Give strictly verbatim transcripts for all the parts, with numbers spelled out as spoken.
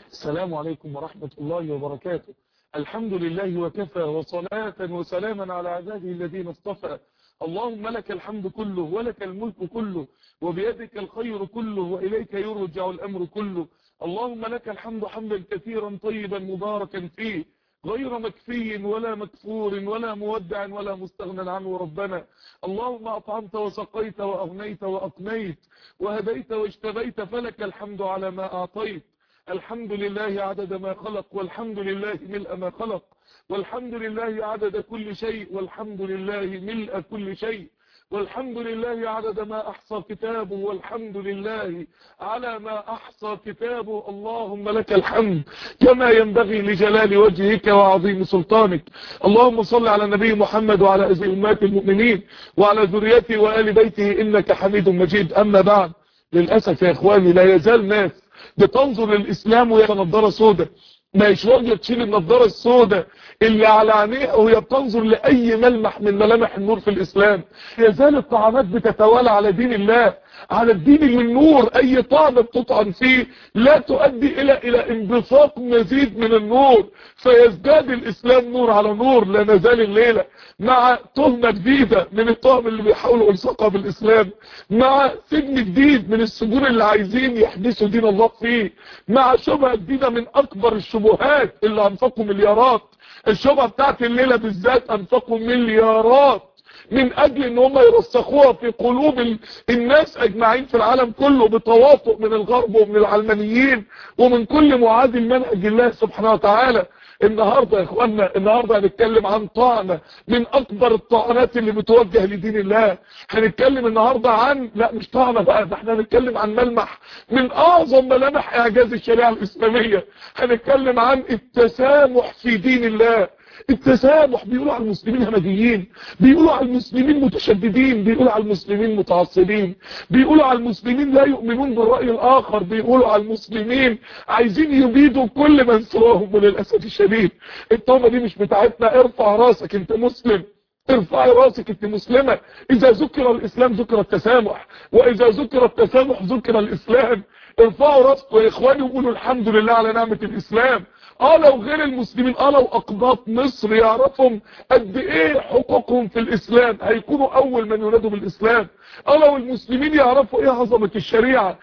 السلام عليكم ورحمة الله وبركاته. الحمد لله وكفى، وصلاة وسلاما على عباده الذين اصطفى. اللهم لك الحمد كله ولك الملك كله وبيدك الخير كله وإليك يرجع الأمر كله. اللهم لك الحمد حمدا كثيرا طيبا مباركا فيه غير مكفي ولا مكفور ولا مودع ولا مستغنى عنه ربنا. اللهم أطعمت وسقيت وأغنيت وأقنيت وهديت واجتبيت، فلك الحمد على ما أعطيت. الحمد لله عدد ما خلق، والحمد لله ملء ما خلق، والحمد لله عدد كل شيء، والحمد لله ملء كل شيء، والحمد لله عدد ما أحصى كتابه، والحمد لله على ما أحصى كتابه. اللهم لك الحمد كما ينبغي لجلال وجهك وعظيم سلطانك. اللهم صل على النبي محمد وعلى أزواج أمهات المؤمنين وعلى ذريته وآل بيته إنك حميد مجيد. أما بعد، للأسف يا إخواني لا يزال ناس بتنظر للإسلام وهي نظارة سوداء، ما راضيه تشيل النظاره السوداء اللي على عينيها وهي بتنظر لاي ملمح من ملامح النور في الاسلام. يزال الطعنات بتتوالى على دين الله، على الدين اللي النور اي طعنه بتطعن فيه لا تؤدي الى الى انبثاق مزيد من النور، فيزداد الاسلام نور على نور. لا نزال الليله مع تهمه جديده من التهم اللي بيحاولوا الصقها بالاسلام، مع سجن جديد من السجون اللي عايزين يحدثوا دين الله فيه، مع شبهه جديده من اكبر الشبهات اللي انفقوا مليارات. الشبهه بتاعت الليله بالذات انفقوا مليارات من اجل ان هم يرسخوها في قلوب الناس اجمعين في العالم كله بتواطؤ من الغرب ومن العلمانيين ومن كل معادي لمنهج الله سبحانه وتعالى. النهارده يا اخوانا، النهارده هنتكلم عن طعنه من اكبر الطعنات اللي بتوجه لدين الله. هنتكلم النهارده عن لا مش طعنه بقى، ده احنا هنتكلم عن ملمح من اعظم ملامح اعجاز الشريعه الاسلاميه. هنتكلم عن التسامح في دين الله. التسامح، بيقولوا على المسلمين همجيين، بيقولوا على المسلمين متشددين، بيقولوا على المسلمين متعصبين، بيقولوا على المسلمين لا يؤمنون بالرأي الآخر، بيقولوا على المسلمين عايزين يبيدوا كل من سواهم. وللأسف الشديد التهمة دي مش بتاعتنا. ارفع راسك انت مسلم، ارفعي راسك انت مسلمة. اذا ذكر الاسلام ذكر التسامح، واذا ذكر التسامح ذكر الاسلام. ارفعوا راسكم يا اخواني وقولوا الحمد لله على نعمة الاسلام. اه لو غير المسلمين، اه لو اقباط مصر يعرفهم قد ايه حقوقهم في الاسلام هيكونوا اول من ينادوا بالاسلام. اه لو المسلمين يعرفوا ايه عظمة الشريعة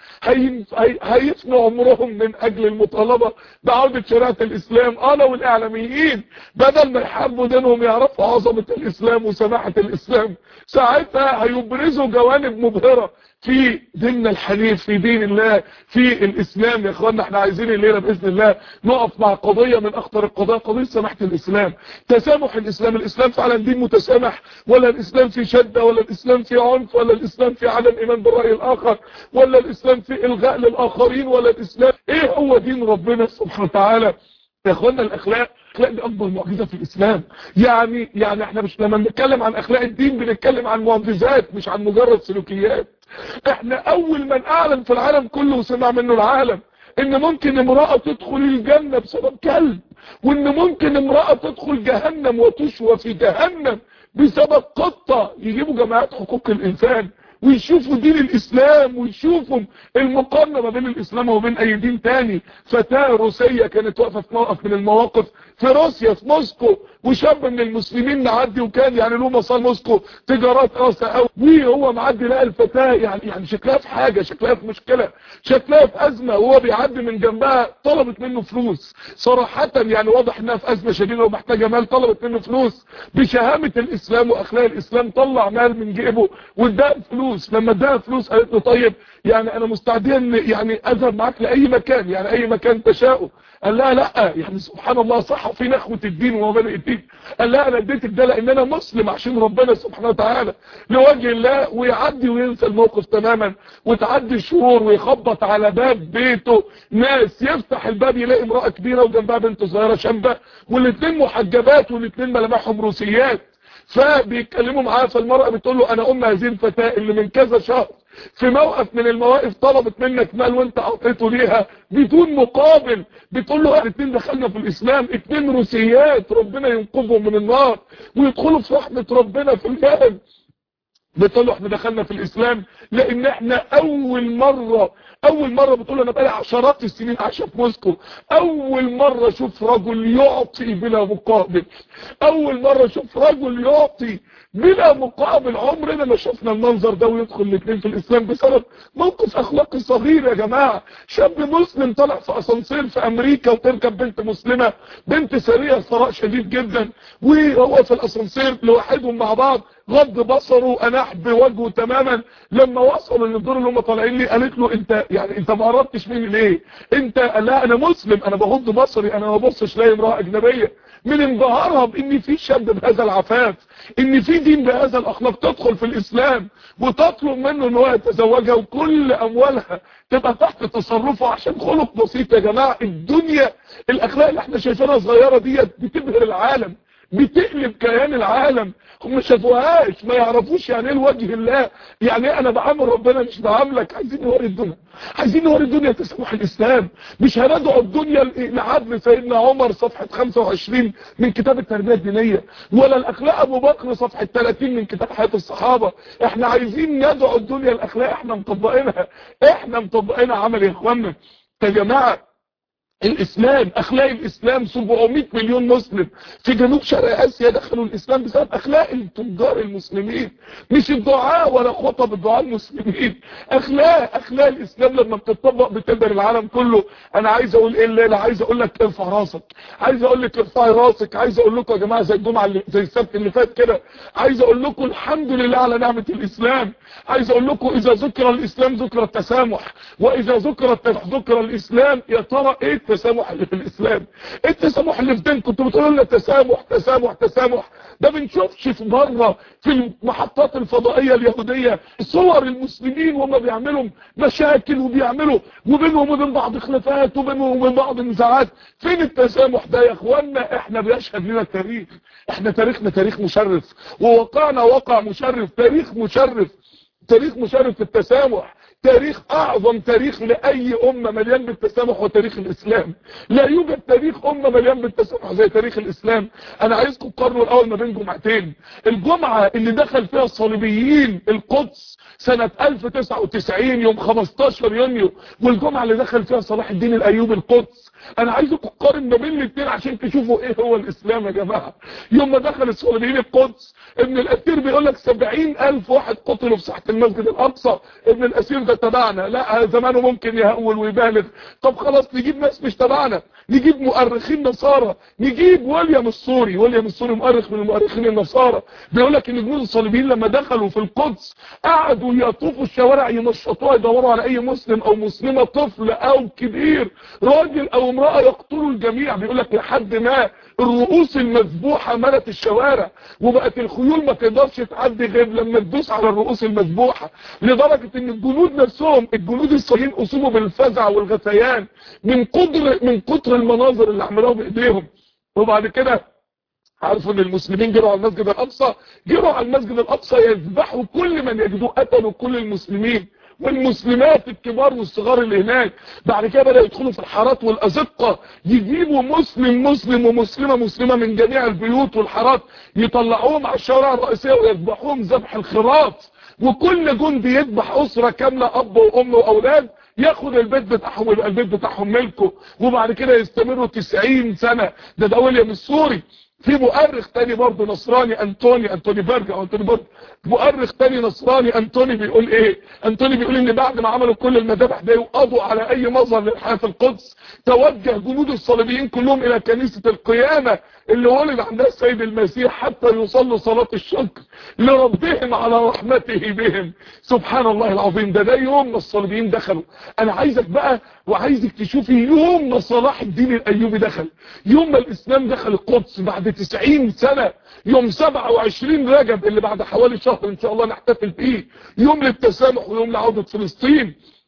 هيفنوا عمرهم من اجل المطالبة بعودة شريعة الاسلام. اه لو الاعلاميين بدل ما يحاربوا دينهم يعرفوا عظمة الاسلام وسماحة الاسلام، ساعتها هيبرزوا جوانب مبهرة في ديننا الحنيف، في دين الله، في الاسلام. يا اخوانا احنا عايزين الليله باذن الله نقف مع قضيه من اخطر القضايا، قضيه سماحه الاسلام، تسامح الاسلام. الاسلام فعلا دين متسامح، ولا الاسلام في شده، ولا الاسلام في عنف، ولا الاسلام في عدم ايمان بالراي الاخر، ولا الاسلام في الغاء للاخرين، ولا الاسلام ايه هو دين ربنا سبحانه وتعالى؟ يا اخوانا الاخلاق، الاخلاق دي اكبر معجزه في الاسلام. يعني يعني احنا مش لما بنتكلم عن اخلاق الدين بنتكلم عن معجزات مش عن مجرد سلوكيات. احنا اول من اعلن في العالم كله وسمع منه العالم ان ممكن امرأة تدخل الجنة بسبب كلب، وان ممكن امرأة تدخل جهنم وتشوى في جهنم بسبب قطة. يجيبوا جماعات حقوق الانسان ويشوفوا دين الاسلام ويشوفوا المقارنة ما بين الاسلام وبين اي دين تاني. فتاة روسية كانت واقفة في موقف من المواقف في روسيا في موسكو، وشاب من المسلمين معدي وكان يعني له مصال موسكو تجارات راسة قوي، وهو معدي لقى الفتاة يعني يعني شكلها في حاجة، شكلها في مشكلة، شكلها في ازمة، وهو بيعدي من جنبها طلبت منه فلوس. صراحة يعني واضح انها في ازمة شديدة ومحتاجة مال، طلبت منه فلوس بشهامة الاسلام واخلاق الاسلام. طلع مال من جيبه واداها فلوس. لما اداها فلوس قالت له طيب يعني انا مستعدين يعني اذهب معاك لاي مكان، يعني اي مكان تشاءه. قال لها لا، يعني سبحان الله صح في نخوة الدين ومبادئ الدين. قال لها انا اديتك ده لان انا مسلم عشان ربنا سبحانه وتعالى لوجه الله. ويعدي وينسى الموقف تماما، وتعدي شهور ويخبط على باب بيته ناس، يفتح الباب يلاقي امرأة كبيرة وجنبها بنت صغيرة شابة، والاثنين محجبات والاثنين ملامحهم روسيات. فبيتكلموا معاه، فالمرأة بتقول له انا ام هذه الفتاة اللي من كذا شهر في موقف من المواقف طلبت منك مال وانت اعطيته ليها بدون مقابل. بتقول له الاثنين دخلنا في الاسلام، اثنين روسيات ربنا ينقذهم من النار ويدخلوا في رحمة ربنا في المال. بتقولوا احنا دخلنا في الاسلام لان احنا اول مرة اول مرة بتقول انا بقالي عشرات السنين عايشه في موسكو، اول مرة اشوف رجل يعطي بلا مقابل، اول مرة اشوف رجل يعطي بلا مقابل. عمرنا ما شفنا المنظر ده ويدخل الاثنين في الاسلام بسبب موقف اخلاقي صغير. يا جماعة شاب مسلم طلع في اسانسير في امريكا وتركب بنت مسلمة، بنت سرية ثراء شديد جدا، وهو في الاسانسير لوحدهم مع بعض، غض بصره اناح بوجهه تماما. لما وصلوا للدور اللي هم طالعين لي قالت له انت يعني انت ما قربتش مني ليه؟ انت لا انا مسلم، انا بغض بصري، انا ما ببصش لاقي امراه اجنبيه. من انبهارها بان في شاب بهذا العفاف، ان في دين بهذا الاخلاق تدخل في الاسلام وتطلب منه ان هو يتزوجها وكل اموالها تبقى تحت تصرفه عشان خلق بسيط. يا جماعه الدنيا الاخلاق اللي احنا شايفينها صغيره ديت بتبهر العالم، بتقلب كيان العالم. هم ما شافوهاش، ما يعرفوش يعني ايه الوجه الله، يعني ايه انا بعامل ربنا مش بعاملك. عايزين نوري الدنيا، عايزين نوري الدنيا تسامح الاسلام، مش هندعو الدنيا لعدل سيدنا عمر صفحه خمسة وعشرين من كتاب التربيه الدينيه، ولا الاخلاق ابو بكر صفحه ثلاثين من كتاب حياه الصحابه. احنا عايزين ندعو الدنيا الاخلاق احنا مطبقينها، احنا مطبقينها عمل يا اخوانا. يا جماعه الاسلام، اخلاق الاسلام، سبعمائة مليون مسلم في جنوب شرق اسيا دخلوا الاسلام بسبب اخلاق التجار المسلمين، مش الدعاء ولا خطب الدعاء المسلمين. اخلاق اخلاق الاسلام لما بتطبق بتقدر العالم كله. انا عايز اقول ايه الليله؟ عايز اقول لك ارفع راسك، عايز اقول لك ارفعي راسك، عايز اقول لكم يا جماعه زي الجمعه اللي زي السبت اللي فات كده، عايز اقول لكم الحمد لله على نعمه الاسلام. عايز اقول لكم اذا ذكر الاسلام ذكر التسامح، واذا ذكر ذكر الاسلام يا ترى ايه التسامح اللي في الاسلام؟ ايه التسامح اللي في دينكم؟ كنتوا بتقولوا لنا تسامح تسامح تسامح، ده بنشوفش في بره في المحطات الفضائيه اليهوديه صور المسلمين وهم بيعملوا مشاكل وبيعملوا وبينهم وبين بعض خلافات وبينهم وبين بعض نزاعات. فين التسامح ده يا اخوانا؟ احنا بيشهد لنا التاريخ، احنا تاريخنا تاريخ مشرف، وواقعنا واقع مشرف، تاريخ مشرف، تاريخ مشرف في التسامح. تاريخ اعظم تاريخ لاي امه مليان بالتسامح وتاريخ الاسلام. لا يوجد تاريخ امه مليان بالتسامح زي تاريخ الاسلام. انا عايزكم تقارنوا الاول ما بين جمعتين، الجمعه اللي دخل فيها الصليبيين القدس سنه ألف وتسعة وتسعين يوم خمستاشر يونيو، والجمعه اللي دخل فيها صلاح الدين الايوبي القدس. انا عايزكم تقارن ما بين الاثنين عشان تشوفوا ايه هو الاسلام يا جماعه. يوم ما دخل الصليبيين القدس ابن الاسير بيقول لك سبعين الف واحد قتلوا في ساحه المسجد الاقصى. ابن الاسير ده تبعنا؟ لا زمانه ممكن يهول ويبالغ. طب خلاص نجيب ناس مش تبعنا، نجيب مؤرخين نصارى، نجيب ويليام السوري. ويليام السوري مؤرخ من المؤرخين النصارى، بيقول لك ان جنود الصليبيين لما دخلوا في القدس قعدوا يطوفوا الشوارع ينشطوها يدوروا على اي مسلم او مسلمه، طفل او كبير، راجل او امراه، يقتلوا الجميع. بيقول لك لحد ما الرؤوس المذبوحه ملت الشوارع، وبقت الخيول ما تقدرش تعدي غير لما تدوس على الرؤوس المذبوحه، لدرجه ان الجنود نفسهم الجنود الصهيونيين اصيبوا بالفزع والغثيان من قدر من كتر المناظر اللي عملوها بايديهم. وبعد كده عارفوا ان المسلمين جروا على المسجد الاقصى، جروا على المسجد الاقصى يذبحوا كل من يجدوه، قتلوا كل المسلمين والمسلمات الكبار والصغار اللي هناك. بعد كده بدأوا يدخلوا في الحارات والازقه، يجيبوا مسلم مسلم ومسلمه مسلمه من جميع البيوت والحارات، يطلعوهم على الشوارع الرئيسيه ويذبحوهم ذبح الخراط. وكل جندي يذبح اسره كامله، اب وام واولاد، ياخد البيت بتاعهم ويبقى البيت بتاعهم ملكه. وبعد كده يستمروا تسعين سنه. ده ده ويليام السوري. في مؤرخ تاني برضه نصراني انتوني انتوني بيرج او انتوني بيرج مؤرخ تاني نصراني انتوني بيقول ايه؟ انتوني بيقول ان بعد ما عملوا كل المذابح دي وقضوا على اي مظهر للحياه في القدس، توجه جنود الصليبيين كلهم الى كنيسه القيامه اللي ولد عندها السيد المسيح حتى يصلوا صلاه الشكر لربهم على رحمته بهم. سبحان الله العظيم. ده ده يوم ما الصليبيين دخلوا. انا عايزك بقى وعايزك تشوفي يوم ما صلاح الدين الايوبي دخل، يوم ما الاسلام دخل القدس بعد تسعين سنه، يوم سبعة وعشرين رجب اللي بعد حوالي شهر ان شاء الله نحتفل فيه يوم للتسامح ويوم لعودة فلسطين.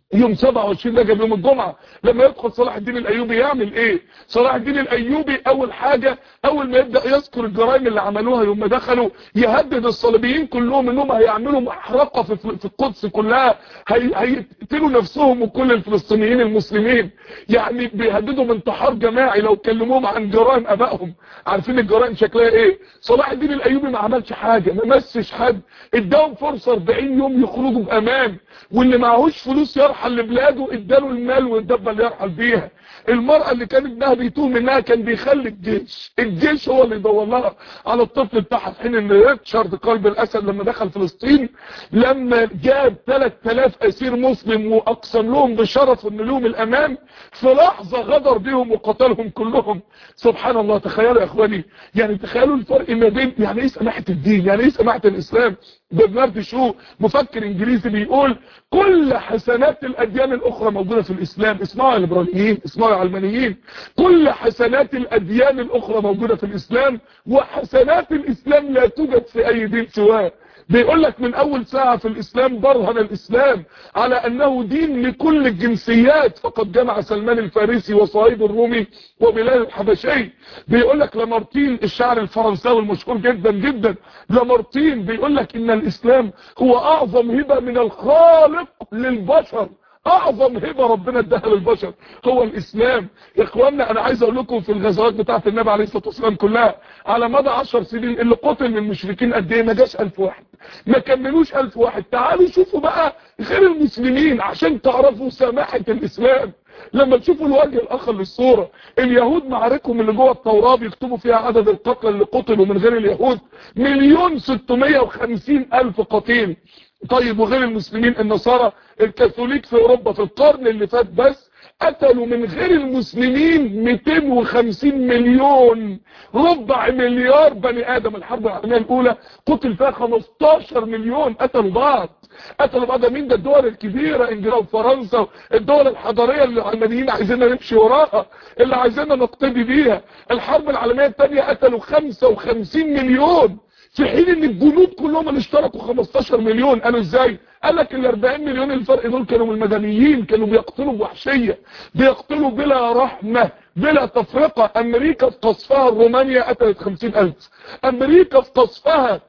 يوم سبعة وعشرين رجب يوم الجمعة لما يدخل صلاح الدين الايوبي يعمل ايه؟ صلاح الدين الايوبي اول حاجة اول ما يبدأ يذكر الجرائم اللي عملوها يوم ما دخلوا يهدد الصليبيين كلهم انهم هيعملوا محرقة في, في القدس كلها، هي هيقتلوا نفسهم وكل الفلسطينيين المسلمين، يعني بيهددوا انتحار جماعي لو كلموهم عن جرائم ابائهم. عارفين الجرائم شكلها ايه؟ صلاح الدين الايوبي ما عملش حاجة، ما مسش حد، اداهم فرصة أربعين يوم يخرجوا بامان، واللي معهوش فلوس يرحل لبلاده اداله المال والدبه اللي يرحل بيها. المرأة اللي كان ابنها بيتوه منها كان بيخلي الجيش الجيش هو اللي يدور لها على الطفل بتاعها، في حين ان ريتشارد قلب الاسد لما دخل فلسطين لما جاب ثلاثة آلاف اسير مسلم واقسم لهم بشرف ان لهم الامان، في لحظة غدر بيهم وقتلهم كلهم. سبحان الله. تخيلوا يا اخواني، يعني تخيلوا الفرق ما بين يعني ايه سماحة الدين، يعني ايه سماحة الاسلام. برنارد شو مفكر انجليزي بيقول كل حسنات الاديان الاخرى موجودة في الاسلام. اسمعوا يا ليبراليين، اسمعوا يا علمانيين، كل حسنات الاديان الاخرى موجودة في الاسلام، وحسنات الاسلام لا توجد في اي دين سواه. بيقول لك من اول ساعة في الاسلام برهن الاسلام على انه دين لكل الجنسيات، فقد جمع سلمان الفارسي وصهيب الرومي وبلال الحبشي. بيقول لك لامارتين الشاعر الفرنساوي المشهور جدا جدا لامارتين بيقول لك ان الاسلام هو اعظم هبة من الخالق للبشر، اعظم هبه ربنا اداها للبشر هو الاسلام. يا اخوانا انا عايز اقول لكم في الغزوات بتاعه النبي عليه الصلاه والسلام كلها على مدى عشر سنين اللي قتل من المشركين قد ايه؟ ما جاش ألف واحد، ما كملوش ألف واحد. تعالوا شوفوا بقى غير المسلمين عشان تعرفوا سماحه الاسلام. لما تشوفوا الوجه الاخر للصوره، اليهود معاركهم اللي جوه التوراه بيكتبوا فيها عدد القتلى اللي قتلوا من غير اليهود مليون ستمائة وخمسين الف قتيل. طيب وغير المسلمين النصارى الكاثوليك في اوروبا في القرن اللي فات بس قتلوا من غير المسلمين مئتين وخمسين مليون، ربع مليار بني ادم. الحرب العالميه الاولى قتل فيها خمستاشر مليون قتلوا بعض قتلوا بعض. مين ده؟ الدول الكبيره انجلترا وفرنسا، الدول الحضاريه اللي العلمانيين عايزيننا نمشي وراها، اللي عايزيننا نقتدي بيها. الحرب العالميه الثانيه قتلوا خمسة وخمسين مليون، في حين ان الجنود كلهم اللي اشتركوا خمستاشر مليون. قالوا ازاي؟ قال لك ال أربعين مليون الفرق دول كانوا من المدنيين، كانوا بيقتلوا بوحشيه، بيقتلوا بلا رحمه بلا تفرقه. امريكا في قصفها رومانيا قتلت خمسين الف، امريكا في قصفها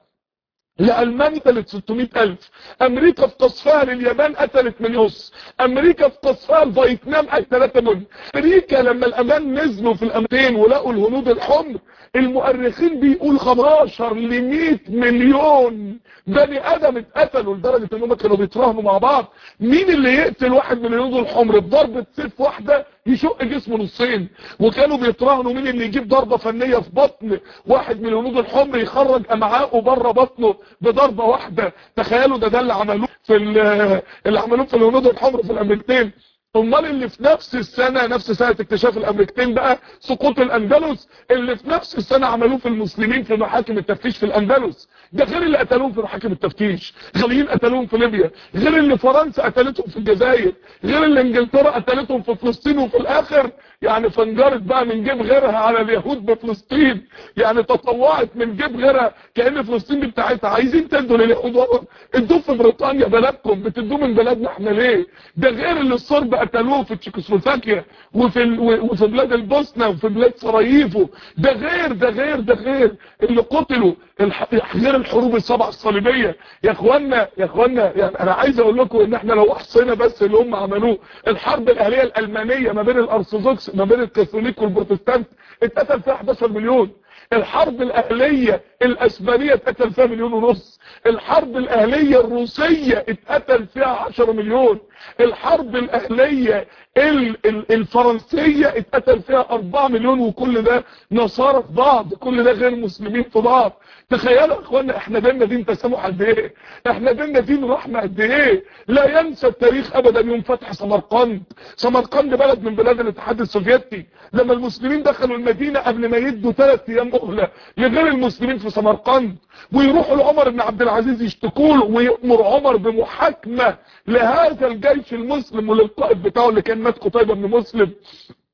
لألمانيا قتلت ستمائة ألف، أمريكا في قصفها لليابان قتلت مليون، أمريكا في قصفها لفيتنام قتلت ثلاثة مليون. أمريكا لما الأمان نزلوا في الأمريكتين ولقوا الهنود الحمر، المؤرخين بيقول خمستاشر ل مئة مليون بني آدم اتقتلوا، لدرجة إنهم كانوا بيتراهنوا مع بعض مين اللي يقتل واحد من الهنود الحمر بضربة سيف واحدة يشق جسمه نصين، وكانوا بيتراهنوا مين اللي يجيب ضربة فنية في بطن واحد من الهنود الحمر يخرج امعاءه بره بطنه بضربة واحدة. تخيلوا ده ده اللي عملوه في اللي عملوه في الهنود الحمر في الامريكتين. امال اللي في نفس السنة نفس سنة اكتشاف الامريكتين بقى سقوط الاندلس، اللي في نفس السنة عملوه في المسلمين في محاكم التفتيش في الاندلس، ده غير اللي قتلوهم في محاكم التفتيش، غاليين قتلوهم في ليبيا، غير اللي فرنسا قتلتهم في الجزائر، غير اللي انجلترا قتلتهم في فلسطين، وفي الاخر يعني فنجرت بقى من جيب غيرها على اليهود بفلسطين، يعني تطوعت من جيب غيرها كأن فلسطين دي بتاعتها. عايزين تدوا لليهود ادوه في بريطانيا بلدكم، بتدوه من بلدنا احنا ليه؟ ده غير اللي الصرب قتلوه في تشيكوسلوفاكيا وفي ال... وفي بلاد البوسنه وفي بلاد سراييفو، ده غير ده غير ده غير اللي قتلوا الح... غير الحروب السبع الصليبيه. يا اخوانا يا اخوانا يعني انا عايز اقول لكم ان احنا لو احصينا بس اللي هم عملوه، الحرب الاهليه الالمانيه ما بين الارثوذكس ما بين الكاثوليك والبروتستانت اتقتل فيها احداشر مليون، الحرب الاهليه الاسبانيه اتقتل فيها مليون ونص، الحرب الاهليه الروسيه اتقتل فيها عشرة مليون، الحرب الاهليه الفرنسيه اتقتل فيها أربعة مليون، وكل ده نصارى في بعض، كل ده غير مسلمين في بعض. تخيلوا يا اخوانا احنا ديننا دين تسامح قد ايه، احنا ديننا دين رحمه قد ايه. لا ينسى التاريخ ابدا يوم فتح سمرقند، سمرقند بلد من بلاد الاتحاد السوفيتي، لما المسلمين دخلوا المدينه قبل ما يدوا ثلاث ايام مهله لغير المسلمين في سمرقند، ويروحوا لعمر بن عبد العزيز يشتكوا له، ويأمر عمر بمحاكمه لهذا الجيش المسلم وللقائد بتاعه اللي كان مات قتيبة بن مسلم.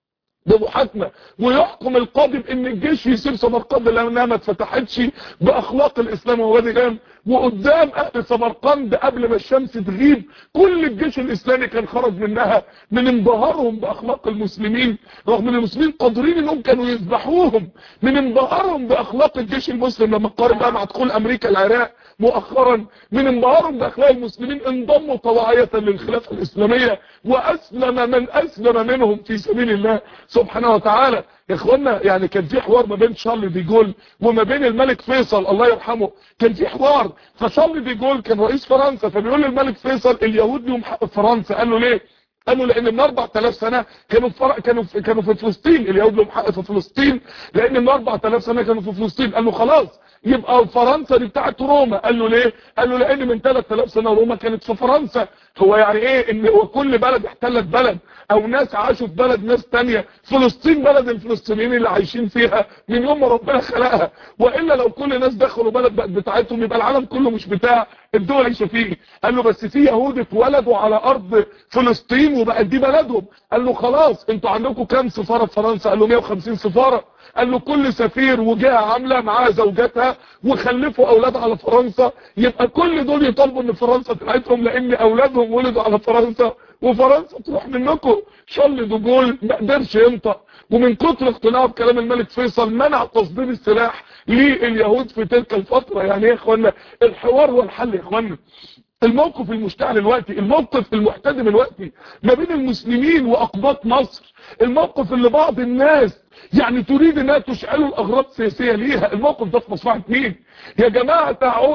بمحاكمة، ويحكم القاضي بان الجيش يسيب سمرقند لانها ما اتفتحتش باخلاق الاسلام ووادي جام. وقدام اهل سمرقند قبل ما الشمس تغيب كل الجيش الاسلامي كان خرج منها من انبهارهم باخلاق المسلمين، رغم ان المسلمين قادرين انهم كانوا يذبحوهم، من انبهارهم باخلاق الجيش المسلم. لما قارن بقى مع دخول امريكا العراق مؤخرا، من انبهارهم باخلاق المسلمين انضموا طواعية للخلافة الاسلامية، واسلم من اسلم منهم في سبيل الله سبحانه وتعالى. يا اخوانا يعني كان في حوار ما بين شارل دي جول وما بين الملك فيصل الله يرحمه، كان في حوار. فشارل دي جول كان رئيس فرنسا، فبيقول للملك فيصل اليهود لهم حق في فرنسا. قال له ليه؟ قال له لان من أربعة آلاف سنه كانوا في فر... كانوا في... كانوا في فلسطين، اليهود لهم حق في فلسطين لان من أربعة آلاف سنه كانوا في فلسطين. قال له خلاص يبقى فرنسا دي بتاعت روما. قال له ليه؟ قال له لان من ثلاثة آلاف سنه روما كانت في فرنسا. هو يعني ايه ان كل بلد احتلت بلد او ناس عاشوا في بلد ناس تانية؟ فلسطين بلد الفلسطينيين اللي عايشين فيها من يوم ما ربنا خلقها، والا لو كل الناس دخلوا بلد بقت بتاعتهم يبقى العالم كله مش بتاع الدول عايشه فيه. قال له بس في يهود اتولدوا على ارض فلسطين وبقت دي بلدهم. قال له خلاص انتوا عندكم كام سفاره في فرنسا؟ قال له مية وخمسين سفاره. قال له كل سفير وجهه عامله معاه زوجاتها وخلفوا اولاد على فرنسا، يبقى كل دول يطالبوا ان فرنسا بتاعتهم لان اولادهم ولدوا على فرنسا وفرنسا تروح منكم. شارل دي جول ما قدرش ينطق، ومن كتر اقتناعه بكلام الملك فيصل منع تصدير السلاح لليهود في تلك الفتره. يعني يا اخوانا الحوار والحل يا اخوانا. الموقف المشتعل الوقتي، الموقف المحتدم الوقتي ما بين المسلمين واقباط مصر، الموقف اللي بعض الناس يعني تريد انها تشعلوا الاغراض السياسيه ليها، الموقف ده في مصلحه مين؟ يا جماعه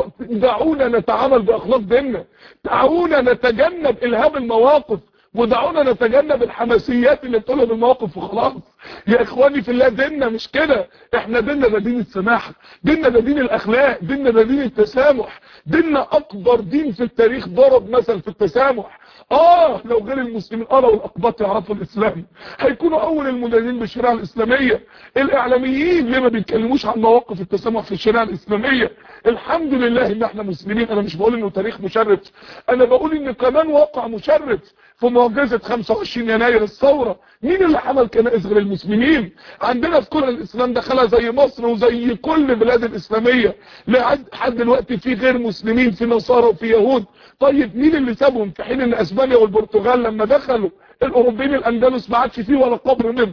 دعونا نتعامل باخلاق ديننا، دعونا نتجنب الهاب المواقف، ودعونا نتجنب الحماسيات اللي بتقولها بالمواقف وخلاص. يا اخواني في الله ديننا مش كده، احنا ديننا ده دين السماحه، ديننا ده دين الاخلاق، ديننا ده دين التسامح، ديننا اكبر دين في التاريخ ضرب مثل في التسامح. اه لو غير المسلمين اه لو الاقباط يعرفوا الاسلام هيكونوا اول المنادين بالشريعه الاسلاميه. الاعلاميين ليه ما بيتكلموش عن مواقف التسامح في الشريعه الاسلاميه؟ الحمد لله ان احنا مسلمين. انا مش بقول انه تاريخ مشرف، انا بقول ان كمان واقع مشرف في معجزه خمسة وعشرين يناير الثوره. مين اللي حمل كنائس غير المسلمين؟ عندنا في كل الاسلام دخلها زي مصر وزي كل البلاد الاسلاميه لحد دلوقتي في غير مسلمين، في نصارى وفي يهود. طيب مين اللي سابهم؟ في حين ان اسبانيا والبرتغال لما دخلوا الاوروبيين الاندلس ما عادش فيه ولا قبر منهم.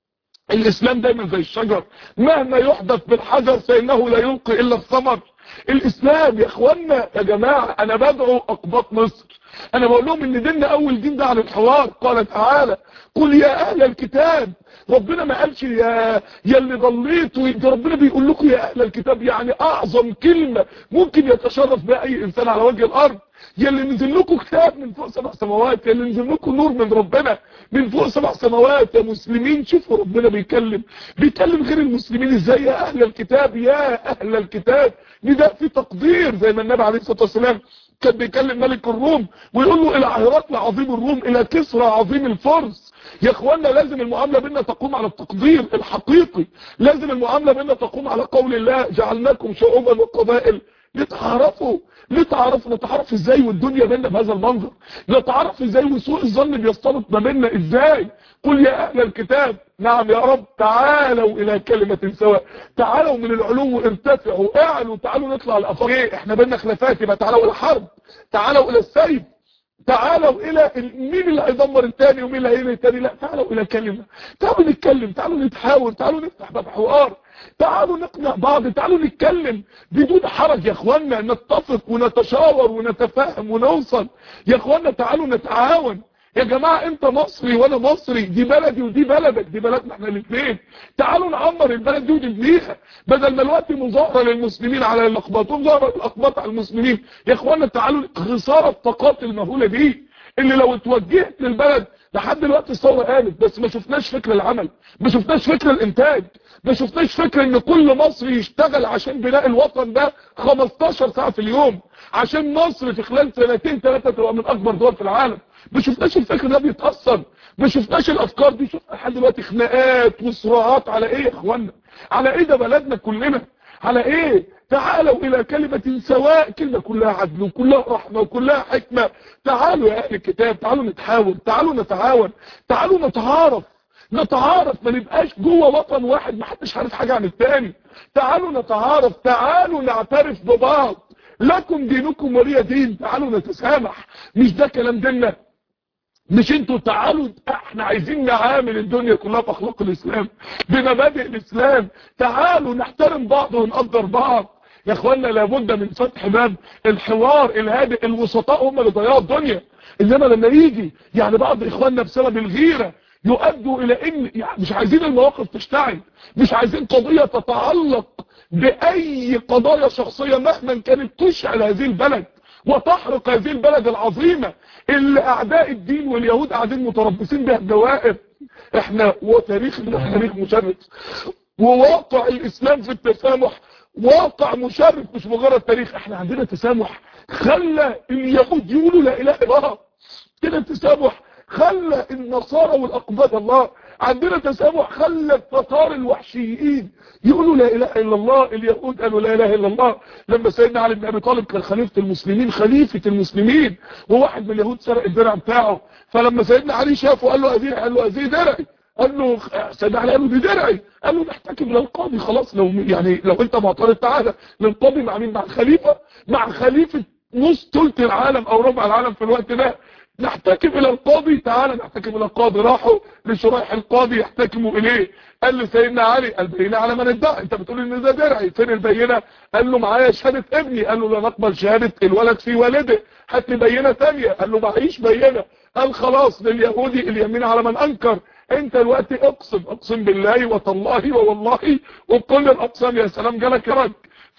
الاسلام دايما زي الشجر، مهما يحدث بالحجر فانه لا يلقي الا الثمر. الاسلام يا اخوانا يا جماعه انا بدعو اقباط مصر، انا بقول لهم ان ديننا اول دين ده على الحوار. قال تعالى قل يا اهل الكتاب، ربنا ما قالش يا يا اللي ضليتوا، ده ربنا بيقول لكم يا اهل الكتاب، يعني اعظم كلمه ممكن يتشرف بها اي انسان على وجه الارض. يا اللي نزل لكم كتاب من فوق سبع سماوات، يا اللي نزل لكم نور من ربنا من فوق سبع سماوات. يا مسلمين شوفوا ربنا بيكلم بيكلم غير المسلمين ازاي، يا اهل الكتاب يا اهل الكتاب. نداء في تقدير، زي ما النبي عليه الصلاه والسلام كان بيكلم ملك الروم ويقول له الى هرقل عظيم الروم، الى كسرى عظيم الفرس. يا اخوانا لازم المعامله بيننا تقوم على التقدير الحقيقي، لازم المعامله بيننا تقوم على قول الله جعلناكم شعوبا وقبائل لتعرفوا. لتعرفوا نتعرف ازاي والدنيا بيننا بهذا المنظر؟ نتعرف ازاي وسوء الظن بيختلط ما بيننا ازاي؟ قل يا اهل الكتاب نعم يا رب تعالوا الى كلمه سواء، تعالوا من العلو ارتفعوا اعلوا، تعالوا نطلع الافاق. ايه احنا بيننا خلافات يبقى تعالوا الى حرب، تعالوا الى السيف، تعالوا الى مين اللي هيدمر الثاني ومين اللي هيقتل الثاني؟ لا تعالوا الى كلمه، تعالوا نتكلم، تعالوا نتحاور، تعالوا نفتح باب حوار، تعالوا نقنع بعض، تعالوا نتكلم بدون حرج يا اخوانا، نتفق ونتشاور ونتفاهم ونوصل يا اخوانا، تعالوا نتعاون يا جماعه. انت مصري وانا مصري، دي بلدي ودي بلدك، دي بلدنا احنا الاثنين. تعالوا نعمر البلد دي ونبنيها بدل ما الوقت مظاهره للمسلمين على الاقباط ومظاهره للاقباط على المسلمين. يا اخوانا تعالوا خساره الطاقات المهوله دي اللي لو اتوجهت للبلد. لحد دلوقتي الثوره قامت بس ما شفناش فكر العمل، ما شفناش فكر الانتاج، ما شفناش فكر ان كل مصري يشتغل عشان بناء الوطن ده خمستاشر ساعه في اليوم، عشان مصر في خلال سنتين ثلاثه تبقى من اكبر دول في العالم. ما شفناش الفكر ده بيتاثر، ما شفناش الافكار دي. شفنا لحد دلوقتي خناقات وصراعات على ايه يا اخوانا؟ على ايه؟ ده بلدنا كلنا على ايه؟ تعالوا الى كلمة سواء، كلمة كلها عدل وكلها رحمة وكلها حكمة. تعالوا يا اهل الكتاب، تعالوا نتحاور، تعالوا نتعاون، تعالوا نتعارف، نتعارف، ما نبقاش جوه وطن واحد ما حدش عارف حاجه عن الثاني. تعالوا نتعارف، تعالوا نعترف ببعض، لكم دينكم ولي دين. تعالوا نتسامح، مش ده كلام ديننا؟ مش انتوا تعالوا احنا عايزين نعامل الدنيا كلها باخلاق الاسلام، بمبادئ الاسلام. تعالوا نحترم بعض ونقدر بعض. يا اخوانا لابد من فتح باب الحوار الهادئ. الوسطاء هم اللي ضيعوا الدنيا. انما لما يجي يعني بعض اخواننا بسبب الغيره يؤدوا الى ان يعني مش عايزين المواقف تشتعل، مش عايزين قضيه تتعلق باي قضايا شخصيه مهما كانت تشعل هذه البلد وتحرق هذه البلد العظيمه اللي اعداء الدين واليهود قاعدين متربصين بها الدوائر. احنا وتاريخنا تاريخ مشرف، وواقع الاسلام في التسامح واقع مشرف مش مجرد تاريخ. احنا عندنا تسامح خلى اليهود يقولوا لا اله الا الله، كده تسامح خلى النصارى والاقباط الله، عندنا تسامح خلى التتار الوحشيين يقولوا لا اله الا الله، اليهود قالوا لا اله الا الله. لما سيدنا علي بن ابي طالب كان خليفه المسلمين، خليفه المسلمين، وواحد من اليهود سرق الدرع بتاعه، فلما سيدنا علي شافه قال له اذيه، قال له اذيه درعي، قال له سيدنا علي قال له دي درعي، قال له نحتكم للقاضي خلاص، لو يعني لو انت معترض تعالى للقاضي. مع مين؟ مع الخليفه، مع خليفه نص ثلث العالم او ربع العالم في الوقت ده. نحتكم الى القاضي، تعالى نحتكم الى القاضي. راحوا لشريح القاضي يحتكموا اليه. قال له سيدنا علي البينه على من ادعى، انت بتقول ان ده درعي، فين البينه؟ قال له معايا شهاده ابني. قال له لا نقبل شهاده الولد في والده، هات لي بينه ثانيه. قال له معيش بينه. قال خلاص لليهودي اليمين على من انكر، انت دلوقتي اقسم، اقسم بالله وتالله ووالله وكل الاقسام. يا سلام جالك رد.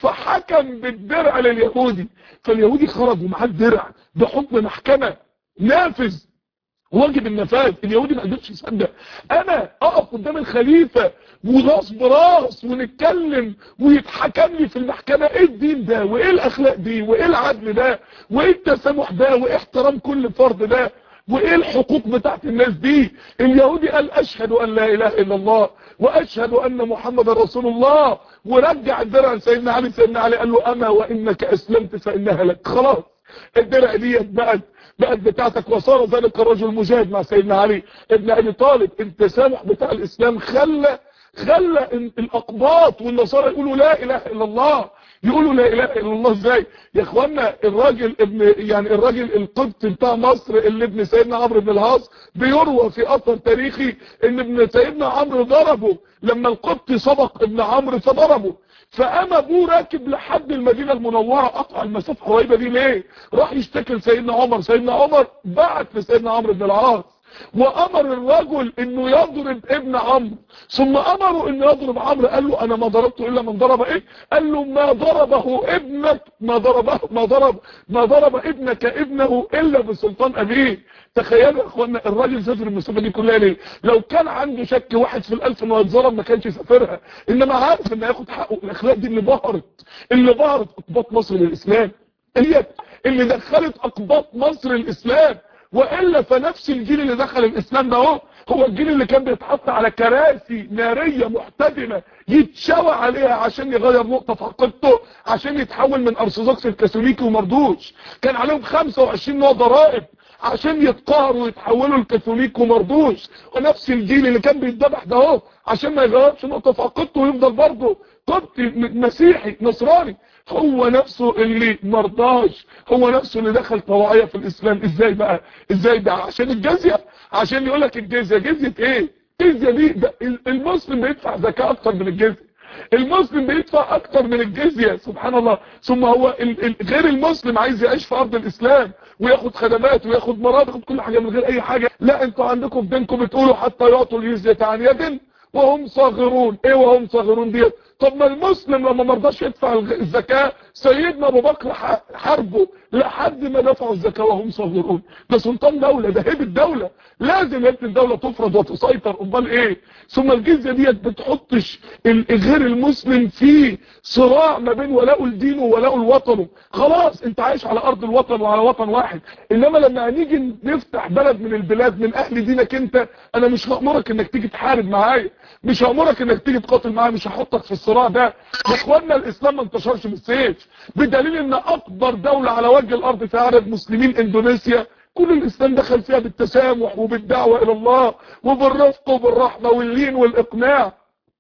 فحكم بالدرع لليهودي، فاليهودي خرج ومعاه الدرع بحكم محكمه نافذ واجب النفاذ. اليهودي ما قدرش يصدق. انا اقف قدام الخليفه وراس براس ونتكلم ويتحكم لي في المحكمه. ايه الدين ده وايه الاخلاق دي وايه العدل ده وايه التسامح ده وايه احترام كل فرد ده وايه الحقوق بتاعت الناس دي؟ اليهودي قال اشهد ان لا اله الا الله واشهد ان محمد رسول الله، ورجع الدرع لسيدنا علي. سيدنا علي قال له اما وانك اسلمت فانها لك. خلاص الدرع ديت بقت بقت بتاعتك. وصار ذلك الرجل المجاهد مع سيدنا علي ابن ابي طالب. التسامح بتاع الاسلام خلى خلى الاقباط والنصارى يقولوا لا اله الا الله. يقولوا لا اله الا الله ازاي يا اخوانا؟ الراجل ابن يعني الراجل القبطي بتاع مصر اللي ابن سيدنا عمرو بن العاص، بيروى في اثر تاريخي ان ابن سيدنا عمرو ضربه لما القبطي سبق ابن عمرو فضربه. فقام ابوه راكب لحد المدينه المنوره، قطع المسافه قريبه دي ليه؟ راح يشتكي لسيدنا عمر. سيدنا عمر بعت لسيدنا عمرو بن العاص وامر الرجل انه يضرب ابن عمرو، ثم امره انه يضرب عمرو. قال له انا ما ضربته الا من ضرب ايه؟ قال له ما ضربه ابنك ما ضربه ما ضرب ما ضرب ابنك ابنه الا بسلطان ابيه. تخيلوا يا اخوانا الراجل سافر المسافه دي كلها ليه؟ لو كان عنده شك واحد في الالف انه هيتظلم ما كانش يسافرها، انما عارف انه هياخد حقه. الاخلاق دي اللي بهرت اللي بهرت اقباط مصر للاسلام، اللي اللي دخلت اقباط مصر الاسلام. والا فنفس الجيل اللي دخل الاسلام ده اهو هو الجيل اللي كان بيتحط على كراسي ناريه محتدمه يتشوى عليها عشان يغير نقطه في عقيدته، عشان يتحول من ارثوذكس الكاثوليكي ومردوش. كان عليهم خمسة وعشرين نوع ضرائب عشان يتقهروا ويتحولوا الكاثوليك ومردوش. ونفس الجيل اللي كان بيتذبح ده اهو عشان ما يغيرش نقطه في عقيدته ويفضل برضه قبطي مسيحي نصراني، هو نفسه اللي مرضاش، هو نفسه اللي دخل طواعية في الاسلام. ازاي بقى؟ ازاي ده؟ عشان الجزية، عشان يقول لك الجزية. جزية ايه؟ الجزية دي ده المسلم بيدفع زكاة اكتر من الجزية، المسلم بيدفع اكتر من الجزية. سبحان الله. ثم هو غير المسلم عايز يعيش في ارض الاسلام وياخد خدمات وياخد مرافق وياخد كل حاجة من غير اي حاجة. لا انتوا عندكم في دينكم بتقولوا حتى يعطوا الجزية عن يد وهم صاغرون. ايه وهم صاغرون ديت؟ طب ما المسلم لما مرضاش يدفع الزكاة سيدنا ابو بكر حاربه لحد ما دفعوا الزكاة وهم صاغرون. ده سلطان دولة، ده هيبة الدولة، لازم هيبة الدولة تفرض وتسيطر. امال ايه؟ ثم الجزية ديت بتحطش غير المسلم في صراع ما بين ولاء الدين وولاء الوطن. خلاص انت عايش على ارض الوطن وعلى وطن واحد. انما لما هنيجي نفتح بلد من البلاد من اهل دينك انت، انا مش هامرك انك تيجي تحارب معايا، مش هامرك انك تيجي تقاتل معايا، مش هحطك في الصراع ده. يا اخوانا الاسلام ما انتشرش بالسيف، بدليل ان اكبر دولة على وجه الارض في عدد مسلمين اندونيسيا كل الاسلام دخل فيها بالتسامح وبالدعوة الى الله وبالرفق وبالرحمة واللين والاقناع.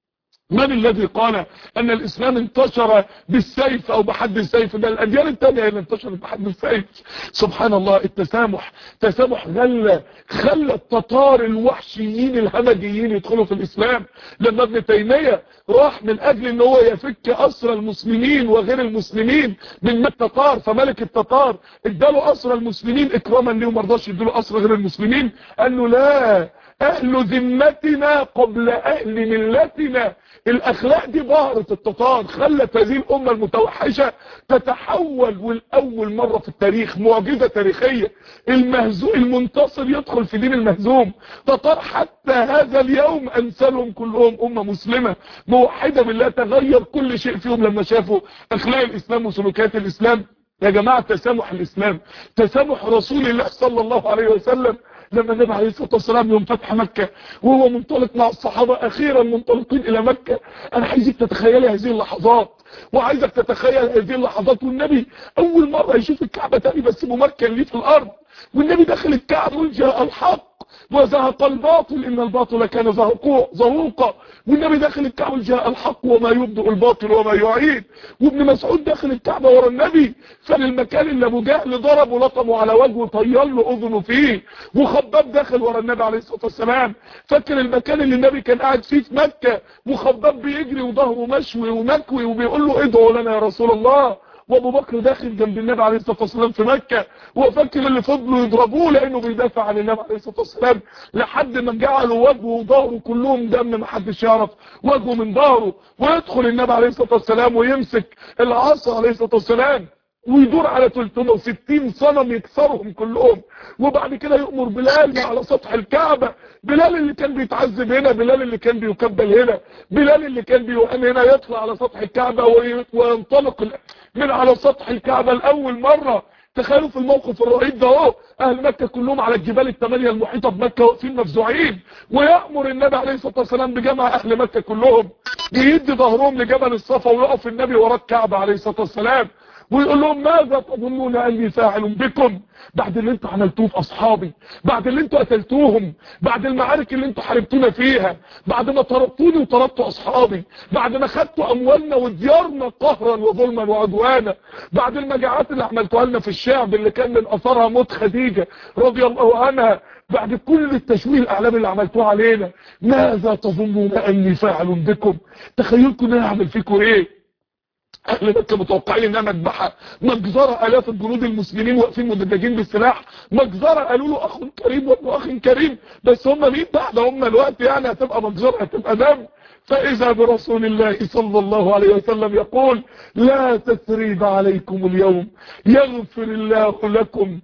من الذي قال ان الاسلام انتشر بالسيف او بحد السيف؟ ده الاديان التانية اللي انتشرت بحد السيف. سبحان الله. التسامح تسامح غلى خلى التتار الوحشيين الهمجيين يدخلوا في الاسلام. لما ابن تيمية راح من اجل ان هو يفك اسر المسلمين وغير المسلمين من التتار، فملك التتار اداله اسر المسلمين اكراما ليه وما رضاش يديله اسر غير المسلمين. قال له لا، اهل ذمتنا قبل اهل ملتنا. الاخلاق دي بهرت التتار، خلت هذه الامه المتوحشه تتحول، والاول مره في التاريخ معجزه تاريخيه المهزوم المنتصر يدخل في دين المهزوم. تتار حتى هذا اليوم انسلهم كلهم امه مسلمه موحده بالله، تغير كل شيء فيهم لما شافوا اخلاق الاسلام وسلوكيات الاسلام. يا جماعه تسامح الاسلام، تسامح رسول الله صلى الله عليه وسلم. لما النبي عليه الصلاه والسلام يوم فتح مكه وهو منطلق مع الصحابه اخيرا منطلقين الى مكه، انا عايزك تتخيلي هذه اللحظات وعايزك تتخيل هذه اللحظات، والنبي اول مره يشوف الكعبه تاني بس ممكن ليه في الارض، والنبي داخل الكعبه يقول جاء الحق وزهق الباطل ان الباطل كان زهوقا، والنبي داخل الكعبه جاء الحق وما يبدئ الباطل وما يعيد. وابن مسعود داخل الكعبه ورا النبي، فالمكان اللي ابو جهل ضربه لطمه على وجهه طير له اذنه فيه. وخباب داخل ورا النبي عليه الصلاه والسلام، فاكر المكان اللي النبي كان قاعد فيه في مكه، وخباب بيجري وظهره مشوي ومكوي وبيقول له ادعوا لنا يا رسول الله. وابو بكر داخل جنب النبي عليه الصلاه والسلام في مكه، وفاكر اللي فضلوا يضربوه لانه بيدافع عن النبي عليه الصلاه والسلام، لحد ما جعلوا وجهه وظهره كلهم دم، ما حدش يعرف وجهه من ظهره. ويدخل النبي عليه الصلاه والسلام ويمسك العصا عليه الصلاه والسلام ويدور على ثلاثمائة وستين صنم يكسرهم كلهم. وبعد كده يؤمر بلال على سطح الكعبه، بلال اللي كان بيتعذب هنا، بلال اللي كان بيكبل هنا، بلال اللي كان بيوهن هنا، يطلع على سطح الكعبه وينطلق من على سطح الكعبه لاول مره. تخيلوا في الموقف الرهيب ده اهو، اهل مكه كلهم على الجبال الثمانيه المحيطه بمكه واقفين مفزوعين، ويامر النبي عليه الصلاه والسلام بجمع اهل مكه كلهم، بيدي ظهرهم لجبل الصفا، ويقف النبي ورا الكعبه عليه الصلاه والسلام ويقول لهم ماذا تظنون اني فاعل بكم؟ بعد اللي انتوا عملتوه في اصحابي، بعد اللي انتوا قتلتوهم، بعد المعارك اللي انتوا حاربتونا فيها، بعد ما طردتوني وطردتوا اصحابي، بعد ما خدتوا اموالنا وديارنا قهرا وظلما وعدوانا، بعد المجاعات اللي عملتوها لنا في الشعب اللي كان من اثرها موت خديجه رضي الله عنها، بعد كل التشويه الاعلامي اللي عملتوه علينا، ماذا تظنون اني فاعل بكم؟ تخيلكم ان انا اعمل فيكم ايه؟ اهل مكه متوقعين انها مذبحه، مجزره، الاف الجنود المسلمين واقفين مدججين بالسلاح، مجزره، قالوا له اخ كريم وابن اخ كريم، بس هم مين بعد هم الوقت يعني هتبقى مجزره، هتبقى دم. فاذا برسول الله صلى الله عليه وسلم يقول لا تثريب عليكم اليوم يغفر الله لكم،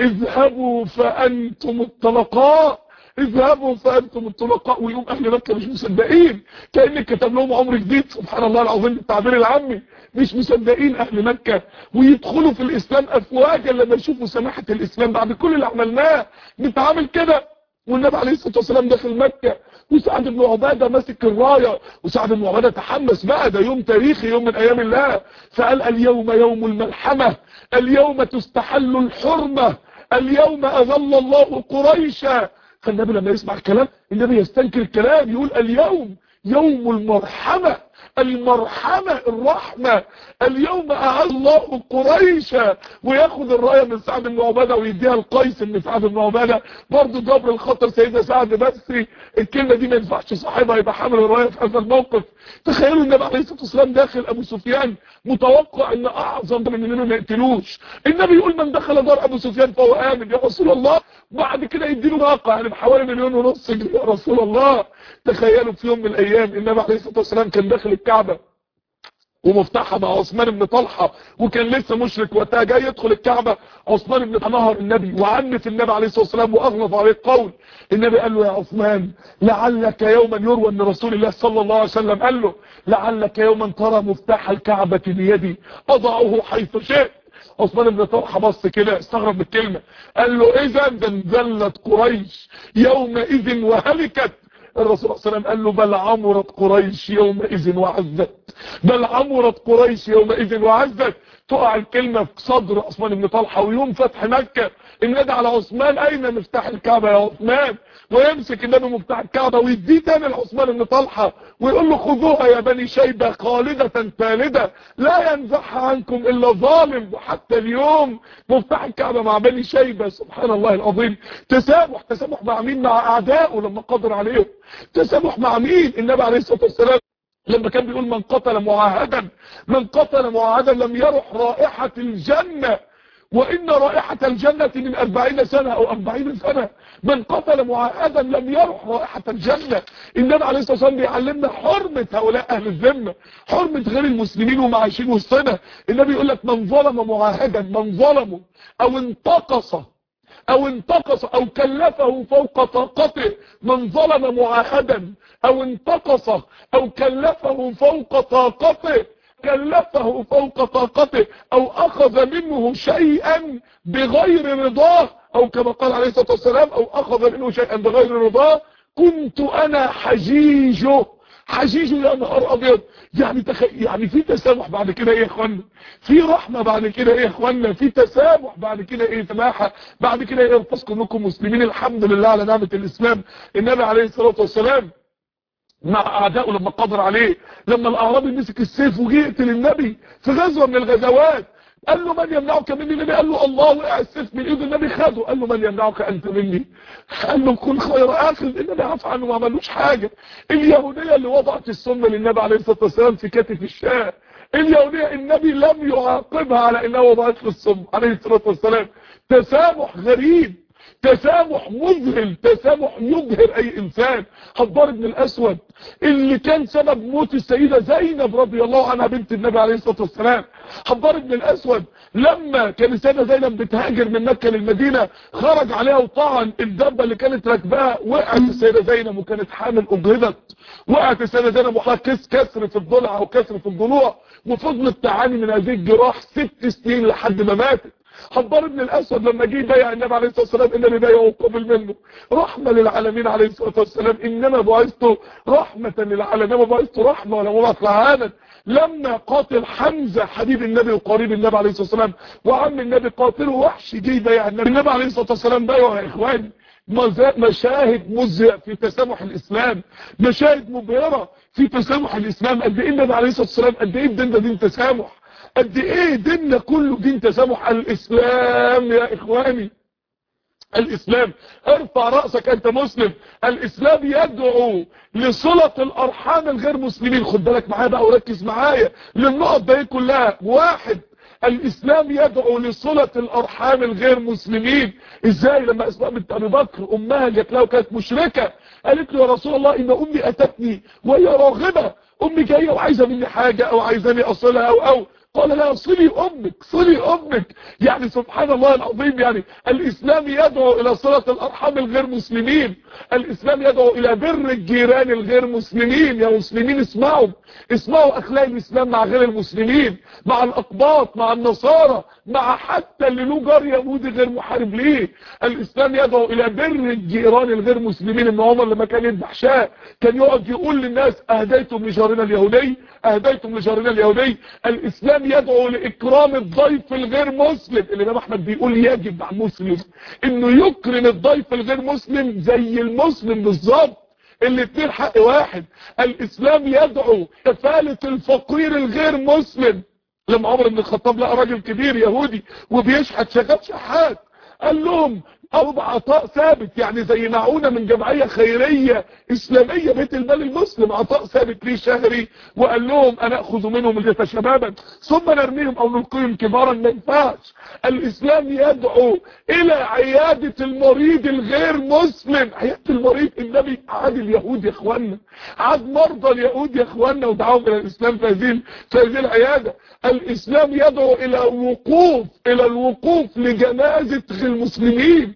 اذهبوا فانتم الطلقاء، اذهبوا فانتم الطلقاء. ويوم اهل مكه مش مصدقين، كأن كتب لهم عمر جديد، سبحان الله العظيم التعبير العامي، مش مصدقين اهل مكه، ويدخلوا في الاسلام افواجا لما يشوفوا سماحه الاسلام بعد كل اللي عملناه نتعامل كده. والنبي عليه الصلاه والسلام داخل مكه، وسعد بن عباده ماسك الرايه، وسعد بن عباده تحمس بقى، ده يوم تاريخي، يوم من ايام الله، فقال اليوم يوم الملحمه، اليوم تستحل الحرمه، اليوم اذل الله قريشا. فالنبي لما يسمع الكلام النبي يستنكر الكلام، يقول اليوم يوم المرحمه، المرحمه الرحمه، اليوم اعز الله قريشا. وياخد الرايه من سعد بن عباده ويديها لقيس بن سعد بن عباده، برضه جبر الخطر سيدنا سعد، بس الكلمه دي ما ينفعش صاحبها يبقى حامل الرايه في هذا الموقف. تخيلوا النبي عليه الصلاه والسلام داخل ابو سفيان متوقع ان اعظم من اننا ما يقتلوش، النبي يقول من دخل دار ابو سفيان فهو امن يا رسول الله، بعد كده يديله ناقه يعني بحوالي مليون ونص جنيه يا رسول الله. تخيلوا في يوم من الايام النبي عليه الصلاه والسلام كان داخل الكعبه ومفتاحها مع عثمان بن طلحه، وكان لسه مشرك وقتها، جاي يدخل الكعبه، عثمان بن طلحه نهر النبي وعنف النبي عليه الصلاه والسلام واغلظ عليه القول. النبي قال له يا عثمان لعلك يوما، يروى ان رسول الله صلى الله عليه وسلم قال له لعلك يوما ترى مفتاح الكعبه بيدي اضعه حيث شئت. عثمان بن طلحه بص كده استغرب من الكلمه، قال له اذا انذلت قريش يومئذ وهلكت، الرسول صلى الله عليه وسلم قال له بل عمرت قريش يومئذ وعزت، بل عمرت قريش يومئذ وعزت. تقع الكلمة في صدر عثمان بن طلحة، ويوم فتح مكة النادي على عثمان أين مفتاح الكعبة يا عثمان، ويمسك النبي مفتاح الكعبة ويديه تاني لعثمان بن طلحة ويقول له خذوها يا بني شيبة خالدة ثالدة لا ينزعها عنكم إلا ظالم. وحتى اليوم مفتاح الكعبة مع بني شيبة. سبحان الله العظيم. تسامح، تسامح مع مين؟ مع أعدائه لما قدر عليهم. تسامح مع مين؟ النبي عليه الصلاة والسلام لما كان بيقول من قتل معاهدا، من قتل معاهدا لم يرح رائحة الجنة، وإن رائحة الجنة من أربعين سنة أو أربعين سنة. من قتل معاهدا لم يرح رائحة الجنة. النبي عليه الصلاة والسلام بيعلمنا حرمة هؤلاء أهل الذمة، حرمة غير المسلمين وما عايشين وسطنا. النبي يقول لك من ظلم معاهدا، من ظلمه أو انتقص او انتقص او كلفه فوق طاقته، من ظلم معاهدا او انتقص او كلفه فوق طاقته، كلفه فوق طاقته او اخذ منه شيئا بغير رضاه، او كما قال عليه الصلاة والسلام او اخذ منه شيئا بغير رضاه كنت انا حجيجه. حجيجه يا نهار ابيض. يعني تخ... يعني في تسامح بعد كده ايه يا اخوانا؟ في رحمه بعد كده ايه يا اخوانا؟ في تسامح بعد كده ايه؟ سماحه بعد كده ايه؟ ارتزقوا انكم مسلمين. الحمد لله على نعمه الاسلام. النبي عليه الصلاه والسلام مع اعدائه لما قدر عليه، لما الاعرابي مسك السيف وجه يقتل النبي في غزوه من الغزوات، قال له من يمنعك مني؟ النبي قال له الله، وقع السيف من ايده، النبي خده. قال له من يمنعك انت مني؟ قال له كن خير اخذ. النبي عفى عنه ما عملوش حاجه. اليهوديه اللي وضعت السم للنبي عليه الصلاه والسلام في كتف الشاه، اليهوديه النبي لم يعاقبها على انها وضعت له السم عليه الصلاه والسلام. تسامح غريب، تسامح مذهل، تسامح يبهر اي انسان. حبار بن الاسود اللي كان سبب موت السيدة زينب رضي الله عنها بنت النبي عليه الصلاة والسلام. حبار بن الاسود لما كان السيدة زينب بتهاجر من مكة للمدينة خرج عليها وطعن الدبة اللي كانت راكباها، وقعت السيدة زينب وكانت حامل اجهضت، وقعت السيدة زينب وحصل كسر في الضلع او كسر في الضلوع، وفضلت تعاني من هذه الجراح ست سنين لحد ما ماتت. حبار بن الاسود لما جه يبايع النبي عليه الصلاه والسلام النبي بايعه وقبل منه رحمه للعالمين عليه الصلاه والسلام. انما بعثته رحمه للعالمين، ما بعثته رحمه ولا مبعث لعانا. لما قاتل حمزه حبيب النبي وقريب النبي عليه الصلاه والسلام وعم النبي قاتله وحش جه يبايع النبي، النبي عليه الصلاه والسلام بايعه. يا اخواني مشاهد مذهله في تسامح الاسلام، مشاهد مبهره في تسامح الاسلام. قد ايه النبي عليه الصلاه والسلام، قد ايه الدين ده دين تسامح، قد ايه ديننا كله دين تسامح. الاسلام يا اخواني، الاسلام ارفع رأسك انت مسلم. الاسلام يدعو لصلة الارحام الغير مسلمين. خد بالك معايا بقى وركز معايا للنقط دي كلها. واحد، الاسلام يدعو لصلة الارحام الغير مسلمين. ازاي؟ لما اسماء بنت ابي بكر امها جت لها وكانت مشركة، قالت له يا رسول الله ان امي اتتني وهي راغبة، امي جاية وعايزة مني حاجة او عايزاني اصلها او او قال لا صلي امك، صلي امك. يعني سبحان الله العظيم. يعني الاسلام يدعو الى صلة الارحام الغير مسلمين، الاسلام يدعو الى بر الجيران الغير مسلمين. يا مسلمين اسمعوا، اسمعوا اخلاق الاسلام مع غير المسلمين، مع الاقباط، مع النصارى، مع حتى اللي له جار يهودي غير محارب ليه. الاسلام يدعو الى بر الجيران الغير مسلمين. ان عمر لما كان يذبح شاة كان يقعد يقول للناس اهديتم لجارنا اليهودي، اهديتم لجارنا اليهودي. الاسلام يدعو لاكرام الضيف الغير مسلم. الامام احمد بيقول يجب على المسلم انه يكرم الضيف الغير مسلم زي المسلم بالظبط، الاتنين حق واحد. الاسلام يدعو كفالة الفقير الغير مسلم. لما عمر بن الخطاب لقى راجل كبير يهودي وبيشحت شغال شحات، قال لهم او بعطاء ثابت، يعني زي معونة من جمعية خيرية اسلامية بيت المال المسلم، عطاء ثابت ليه شهري، وقال لهم انا اخذ منهم الجثة شبابا ثم نرميهم او نلقيهم كبارا. ما ينفعش. الاسلام يدعو الى عيادة المريض الغير مسلم. عيادة المريض، النبي عاد اليهود يا اخوانا، عاد مرضى اليهود يا اخوانا ودعوهم الى الاسلام في هذه في هذه العيادة. الاسلام يدعو الى وقوف الى الوقوف لجنازة المسلمين.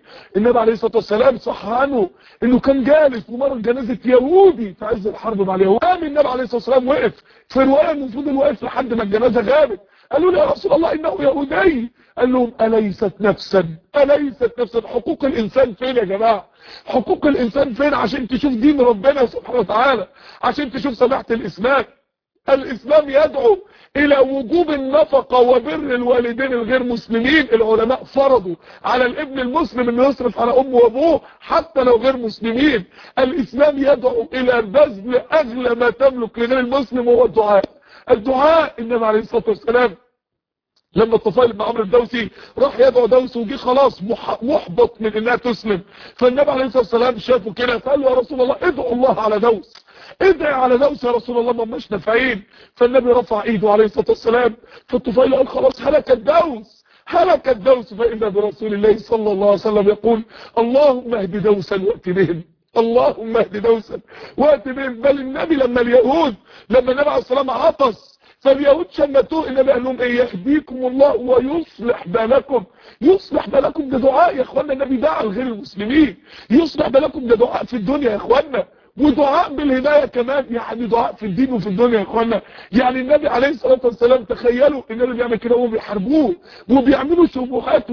النبي عليه الصلاه والسلام صح عنه انه كان جالس ومر جنازه يهودي في عز الحرب مع اليهود، قام النبي عليه الصلاه والسلام وقف في روايه انه فضل واقف لحد ما الجنازه غابت. قالوا له يا رسول الله انه يهودي، قال لهم اليست نفسا اليست نفسا. حقوق الانسان فين يا جماعه؟ حقوق الانسان فين عشان تشوف دين ربنا سبحانه وتعالى، عشان تشوف سماحه الاسلام؟ الاسلام يدعو الى وجوب النفقه وبر الوالدين الغير مسلمين. العلماء فرضوا على الابن المسلم انه يصرف على امه وابوه حتى لو غير مسلمين. الاسلام يدعو الى بذل اغلى ما تملك لغير المسلم وهو الدعاء. الدعاء النبي عليه الصلاه والسلام لما الطفيل بن عمرو الدوسي راح يدعو دوس وجي خلاص محبط من انها تسلم، فالنبي عليه الصلاه والسلام شافه كده فقال له يا رسول الله ادعو الله على دوس، ادعي على دوس يا رسول الله ما مش نافعين. فالنبي رفع ايده عليه الصلاه والسلام، فالطفيل قال خلاص هلك الدوس هلك الدوس. فإذا برسول الله صلى الله عليه وسلم يقول اللهم اهد دوسا وات بهم، اللهم اهد دوسا وات بهم. بل النبي لما اليهود لما النبي عليه الصلاه والسلام عطس فاليهود شمتوه، النبي قال لهم ايه؟ يهديكم الله ويصلح بالكم. يصلح بالكم ده دعاء يا اخوانا، النبي دعا لغير المسلمين. يصلح بالكم ده دعاء في الدنيا يا اخوانا، ودعاء بالهدايه كمان، يعني دعاء في الدين وفي الدنيا يا اخوانا. يعني النبي عليه الصلاه والسلام تخيلوا النبي بيعمل كده وهم بيحاربوه وبيعملوا شبهات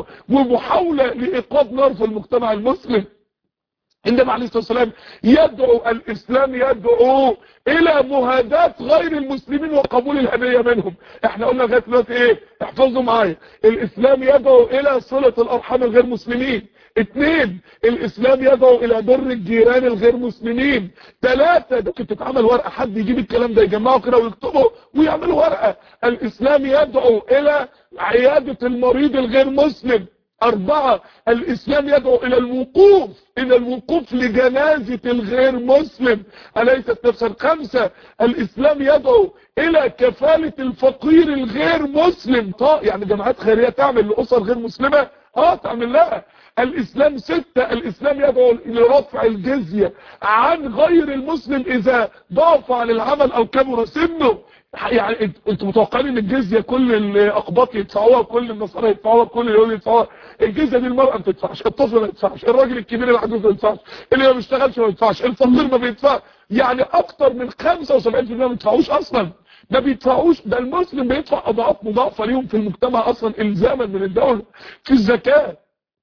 ومحاوله لايقاد نار في المجتمع المسلم. النبي عليه الصلاه والسلام يدعو، الاسلام يدعو الى مهاداه غير المسلمين وقبول الهديه منهم. احنا قلنا لغايه دلوقتي ايه؟ احفظوا معايا، الاسلام يدعو الى صله الارحام الغير مسلمين. اثنين، الاسلام يدعو الى بر الجيران الغير مسلمين. ثلاثة، ده كنت تتعمل ورقه حد يجيب الكلام ده يجمعه كده ويكتبه ويعملوا ورقه. الاسلام يدعو الى عياده المريض الغير مسلم. أربعة، الإسلام يدعو إلى الوقوف إلى الوقوف لجنازة الغير مسلم أليست نفسا. خمسة، الإسلام يدعو إلى كفالة الفقير الغير مسلم. طيب يعني جماعات خيرية تعمل لأسر غير مسلمة؟ اه تعمل لها. الإسلام ستة، الإسلام يدعو لرفع الجزية عن غير المسلم إذا ضعف عن العمل أو كبر سنه. يعني انتوا متوقعين ان الجزيه كل الاقباط يدفعوها، كل النصارى يدفعوها، كل اليهود يدفعوها؟ الجزيه دي المراه ما بتدفعش، الطفل ما يدفعش، الراجل الكبير العجوز ما يدفعش، اللي ما بيشتغلش ما يدفعش، الفقير ما بيدفعش. يعني اكتر من خمسة وسبعين بالمية ما بيدفعوش اصلا، ما بيدفعوش. ده المسلم بيدفع اضعاف مضاعفه ليهم في المجتمع اصلا الزاما من الدوله في الزكاه.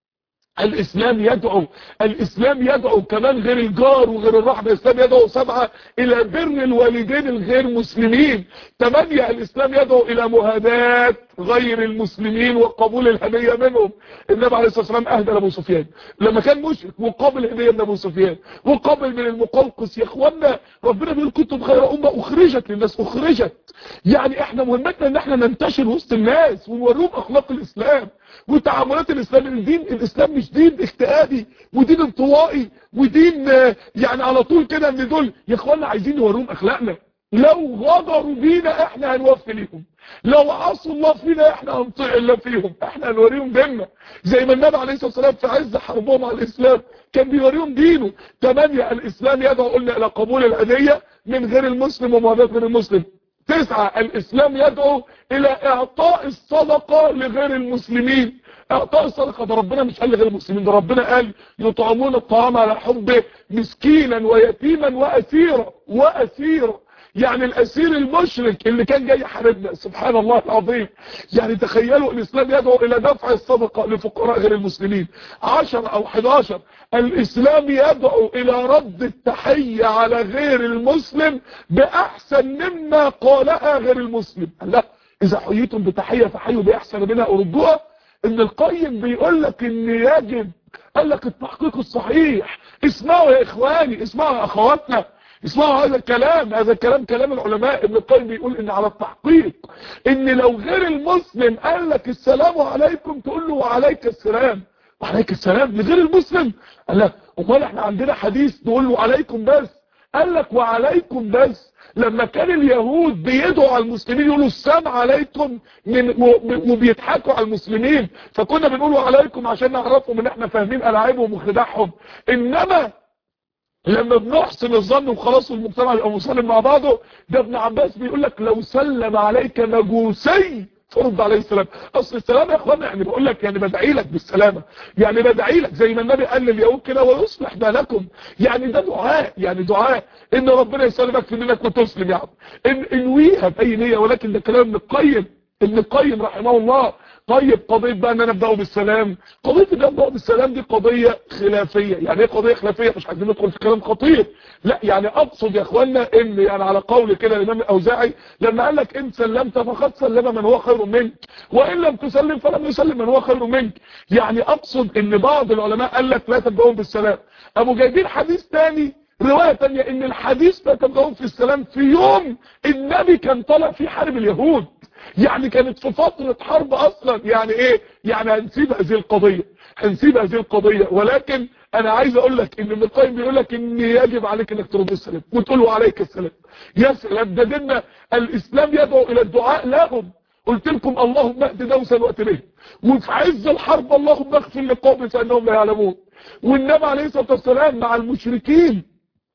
الاسلام يدعو الاسلام يدعو كمان غير الجار وغير الرحمه. الاسلام يدعو سبعة الى بر الوالدين الغير مسلمين. ثمانية، الاسلام يدعو الى مهاداة غير المسلمين وقبول الهديه منهم. النبي عليه الصلاه والسلام اهدى لابو سفيان لما كان مشرك وقابل هديه من ابو سفيان وقابل من المقوقس. يا اخوانا ربنا بيقول كنتم خير امه اخرجت للناس. اخرجت يعني احنا مهمتنا ان احنا ننتشر وسط الناس ونوريهم اخلاق الاسلام وتعاملات الاسلام. الدين الاسلام مش دين اجتهادي ودين انطوائي ودين يعني على طول كده ان دول يا اخوانا عايزين نوريهم اخلاقنا. لو غدروا بينا احنا هنوفي ليهم، لو عصوا الله فينا احنا هنطيع الله فيهم، احنا هنوريهم ديننا زي ما النبي عليه الصلاه والسلام في عز حربهم على الاسلام كان بيوريهم دينه. ثمانية، الاسلام يدعو قلنا الى قبول الهديه من غير المسلم ومعاداه غير المسلم. تسعة، الاسلام يدعو الى اعطاء الصدقة لغير المسلمين. اعطاء الصدقة ده ربنا مش قال لغير المسلمين، ده ربنا قال يطعمون الطعام على حبه مسكينا ويتيما واسيرا. واسيرا يعني الاسير المشرك اللي كان جاي يحاربنا. سبحان الله العظيم. يعني تخيلوا الاسلام يدعو الى دفع الصدقة لفقراء غير المسلمين. عشر او حداشر، الاسلام يدعو الى رد التحية على غير المسلم باحسن مما قالها غير المسلم. لا، اذا حييتم بتحية فحيوا باحسن منها وردوها. ان القيم بيقول لك ان يجب، قال لك التحقيق الصحيح. اسمعوا يا اخواني، اسمعوا يا اخواتنا، اسمعوا هذا الكلام. هذا الكلام كلام العلماء. ابن القيم بيقول ان على التحقيق ان لو غير المسلم قال لك السلام عليكم تقول له وعليك السلام. وعليك السلام لغير المسلم. قال لك امال احنا عندنا حديث نقول له عليكم بس؟ قال لك وعليكم بس لما كان اليهود بيدعوا على المسلمين يقولوا السلام عليكم من وبيضحكوا على المسلمين، فكنا بنقول عليكم عشان نعرفهم ان احنا فاهمين العابهم وخداعهم. انما لما بنحسن الظن وخلاص والمجتمع يبقى مسلم مع بعضه، ده ابن عباس بيقول لك لو سلم عليك مجوسي فرد عليه السلام. اصل السلام يا اخوانا يعني بقول لك يعني بدعي لك بالسلامه، يعني بدعي لك زي ما النبي قال لليهود كده ويصلح بالكم، يعني ده دعاء، يعني دعاء ان ربنا يسلمك في دينك وتسلم يا عم، ان انويها باي نيه. ولكن ده كلام ابن القيم، ابن القيم رحمه الله. طيب قضيه بقى ان انا ابداه بالسلام، قضيه ان ابداه بالسلام دي قضيه خلافيه. يعني ايه قضيه خلافيه؟ مش عايزين ندخل في كلام خطير، لا يعني اقصد يا اخوانا ان يعني على قول كده الامام الاوزاعي لما قال لك ان سلمت فقد سلم من هو خير منك، وان لم تسلم فلم يسلم من هو خير منك. يعني اقصد ان بعض العلماء قال لك لا تبداهم بالسلام. ابو جايبين حديث تاني، روايه تانيه، ان الحديث لا تبداهم في السلام في يوم النبي كان طالع فيه حارب اليهود، يعني كانت في فترة حرب اصلا. يعني ايه؟ يعني هنسيب هذه القضية، هنسيب هذه القضية. ولكن انا عايز اقول لك ان ابن القيم بيقول لك ان يجب عليك انك ترد السلام وتقول له عليك السلام. يا سلام، ده ديننا. الاسلام يدعو الى الدعاء لهم. قلت لكم اللهم اهد دوسا واتبهم، وفي عز الحرب اللهم اغفر لقوم فانهم لا يعلمون. والنبي عليه الصلاة والسلام مع المشركين،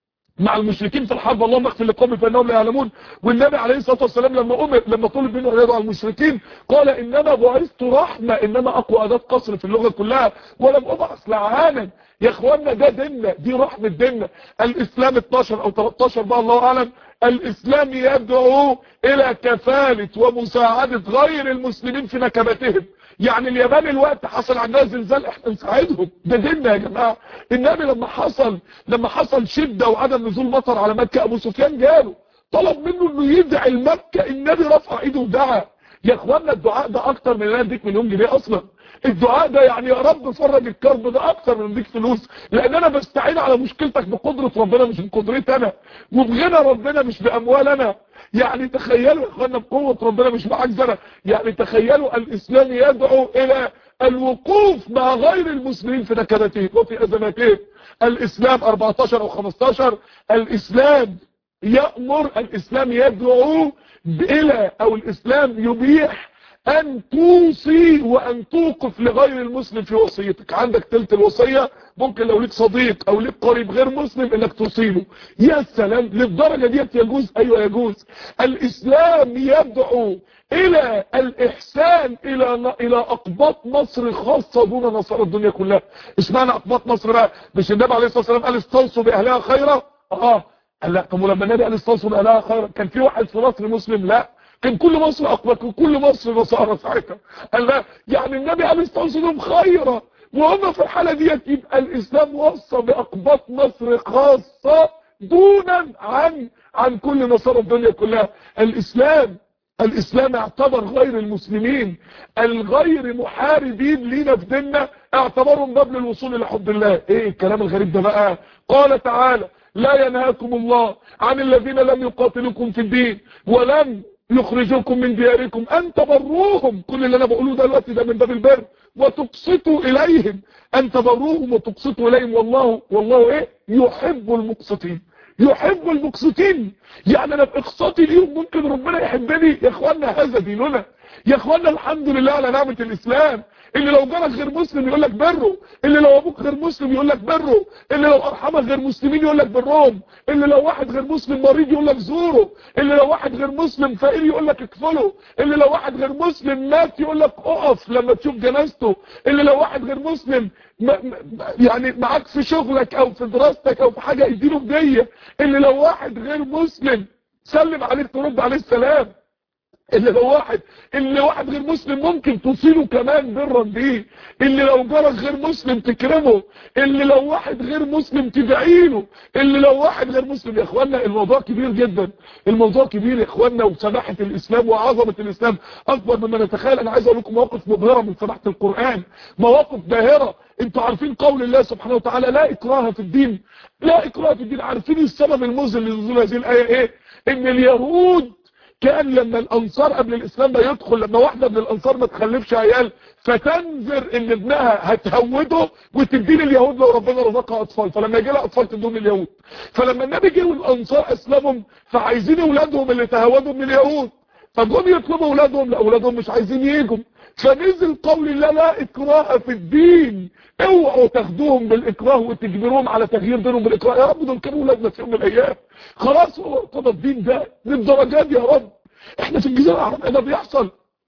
مع المشركين في الحرب اللهم اغفر لقوم فانهم لا يعلمون. والنبي عليه الصلاه والسلام لما امر لما طلب منه ان يدعو المشركين قال انما بعثت رحمه، انما اقوى اداه قصر في اللغه كلها، ولم ابعث لعانا. يا اخوانا ده ديننا، دي رحمه ديننا. الاسلام اتناشر او تلتاشر بقى الله اعلم. الاسلام يدعو الى كفاله ومساعده غير المسلمين في نكبتهم. يعني اليابان الوقت حصل عندها زلزال، احنا نساعدهم، ده ديننا يا جماعه. النبي لما حصل لما حصل شده وعدم نزول مطر على مكه، ابو سفيان جاله طلب منه انه يدعي لمكه، النبي رفع ايده ودعا. يا اخوانا الدعاء ده اكتر من ان انا اديك مليون جنيه اصلا. الدعاء ده يعني يا رب فرج الكرب، ده اكتر من اديك فلوس، لان انا بستعين على مشكلتك بقدره ربنا مش بقدرتي انا، وبغنى ربنا مش باموال انا. يعني تخيلوا يا اخوانا بقوه ربنا مش بعجز انا. يعني تخيلوا الاسلام يدعو الى الوقوف مع غير المسلمين في نكبتهم وفي ازماتهم. الاسلام اربعتاشر او خمستاشر. الاسلام يأمر، الاسلام يدعو الى او الاسلام يبيح ان توصي وان توقف لغير المسلم في وصيتك. عندك تلت الوصية، ممكن لو ليك صديق او ليك قريب غير مسلم انك توصيله. يا سلام، للدرجة ديت يجوز؟ ايوه يجوز. الاسلام يدعو الى الاحسان الى الى اقباط مصر خاصة دون نصارى الدنيا كلها. اشمعنى اقباط مصر بقى؟ مش النبي عليه الصلاة والسلام قال استوصوا باهلها خيرا؟ اه قال لا. طب ولما النبي قال استوصوا باهلها خيرا كان في واحد في مصر مسلم؟ لا، كان كل مصر اقبط وكل مصر نصارى ساعتها. قال لا، يعني النبي قال استوصلهم خيرا، وهم في الحاله ديت يبقى الاسلام وصى باقباط مصر خاصه دونا عن عن كل نصارى الدنيا كلها. الاسلام الاسلام اعتبر غير المسلمين الغير محاربين لينا في ديننا، اعتبرهم باب للوصول الى حب الله. ايه الكلام الغريب ده بقى؟ قال تعالى لا ينهاكم الله عن الذين لم يقاتلوكم في الدين ولم يخرجوكم من دياركم ان تبروهم. كل اللي انا بقوله دلوقتي ده من باب البر، وتقسطوا اليهم، ان تبروهم وتقسطوا اليهم، والله والله ايه؟ يحب المقسطين، يحب المقسطين. يعني انا باقساطي ليهم ممكن ربنا يحبني. يا اخوانا هذا ديننا، يا اخوانا الحمد لله على نعمة الاسلام. اللي لو جارك غير مسلم يقول لك بره، اللي لو ابوك غير مسلم يقول لك بره، اللي لو ارحامك غير مسلمين يقول لك برهم، اللي لو واحد غير مسلم مريض يقول لك زوره، اللي لو واحد غير مسلم فقير يقول لك اكفله، اللي لو واحد غير مسلم مات يقول لك اقف لما تشوف جنازته، اللي لو واحد غير مسلم يعني معاك في شغلك او في دراستك او في حاجه يديله هديه، اللي لو واحد غير مسلم سلم عليك ترد عليه السلام، اللي لو واحد اللي واحد غير مسلم ممكن تصيله كمان برا بيه، اللي لو جارك غير مسلم تكرمه، اللي لو واحد غير مسلم تدعيله، اللي لو واحد غير مسلم. يا اخوانا الموضوع كبير جدا، الموضوع كبير يا اخوانا، وسماحة الاسلام وعظمة الاسلام اكبر مما نتخيل. انا عايز اقول لكم مواقف مبهرة من سماحة القرآن، مواقف باهرة. انتوا عارفين قول الله سبحانه وتعالى لا اكراه في الدين، لا اكراه في الدين. عارفين السبب المذهل لنزول هذه الايه ايه؟ ان اليهود كان لما الانصار قبل الاسلام ما يدخل، لما واحدة من الانصار ما تخلفش عيال فتنذر ان ابنها هتهوده وتدين اليهود لو ربنا رزقها اطفال، فلما يجي لها اطفال تدون اليهود. فلما النبي جه والانصار اسلمهم فعايزين اولادهم اللي تهودوا من اليهود، فجم يطلبوا اولادهم، لا اولادهم مش عايزين يجوا، فنزل قول الله لا اكراه في الدين، اوعوا تاخدوهم بالاكراه وتجبروهم على تغيير دينهم بالاكراه. يا رب دول كانوا اولادنا في يوم من الايام، خلاص هو ارتضى الدين ده للدرجات. يا رب احنا في الجزيره العربيه ده بيحصل،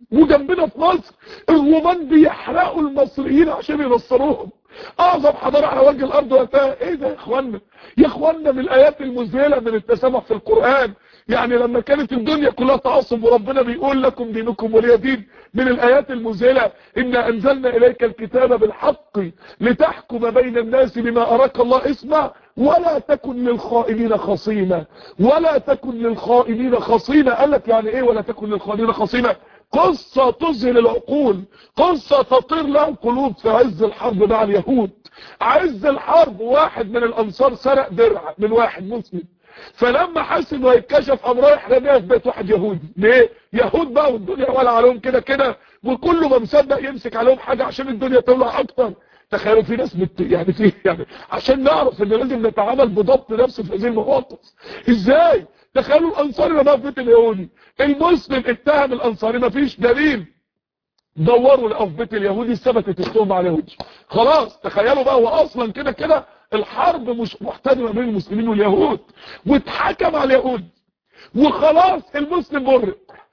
وجنبنا في مصر الرومان بيحرقوا المصريين عشان ينصروهم. اعظم حضاره على وجه الارض وقتها. ايه ده يا اخوانا؟ يا اخوانا من الايات المذهله من التسامح في القران، يعني لما كانت الدنيا كلها تعصب وربنا بيقول لكم دينكم ولي دين، من الايات المذهله ان انزلنا اليك الكتاب بالحق لتحكم بين الناس بما اراك الله. اسمع، ولا تكن للخائنين خصيما، ولا تكن للخائنين خصيما. قال لك يعني ايه ولا تكن للخائنين خصيما؟ قصة تذهل العقول، قصة تطير لها القلوب في عز الحرب مع اليهود. عز الحرب واحد من الانصار سرق درع من واحد مسلم، فلما حس انه هيتكشف قام رايح رميها في بيت واحد يهودي. ليه؟ يهود بقى والدنيا ولا عليهم كده كده، وكله ما مصدق يمسك عليهم حاجه عشان الدنيا تولع اكتر. تخيلوا في ناس بت... يعني في يعني عشان نعرف ان لازم نتعامل بضبط نفس في هذه المواقف. ازاي؟ تخيلوا الانصاري رماها في بيت اليهودي، المسلم اتهم الانصاري، مفيش دليل، دوروا لقوا في بيت اليهودي، ثبتت التهمه على اليهودي. خلاص تخيلوا بقى، هو اصلا كده كده الحرب مش محتدمه بين المسلمين واليهود، واتحكم على اليهود وخلاص المسلم برئ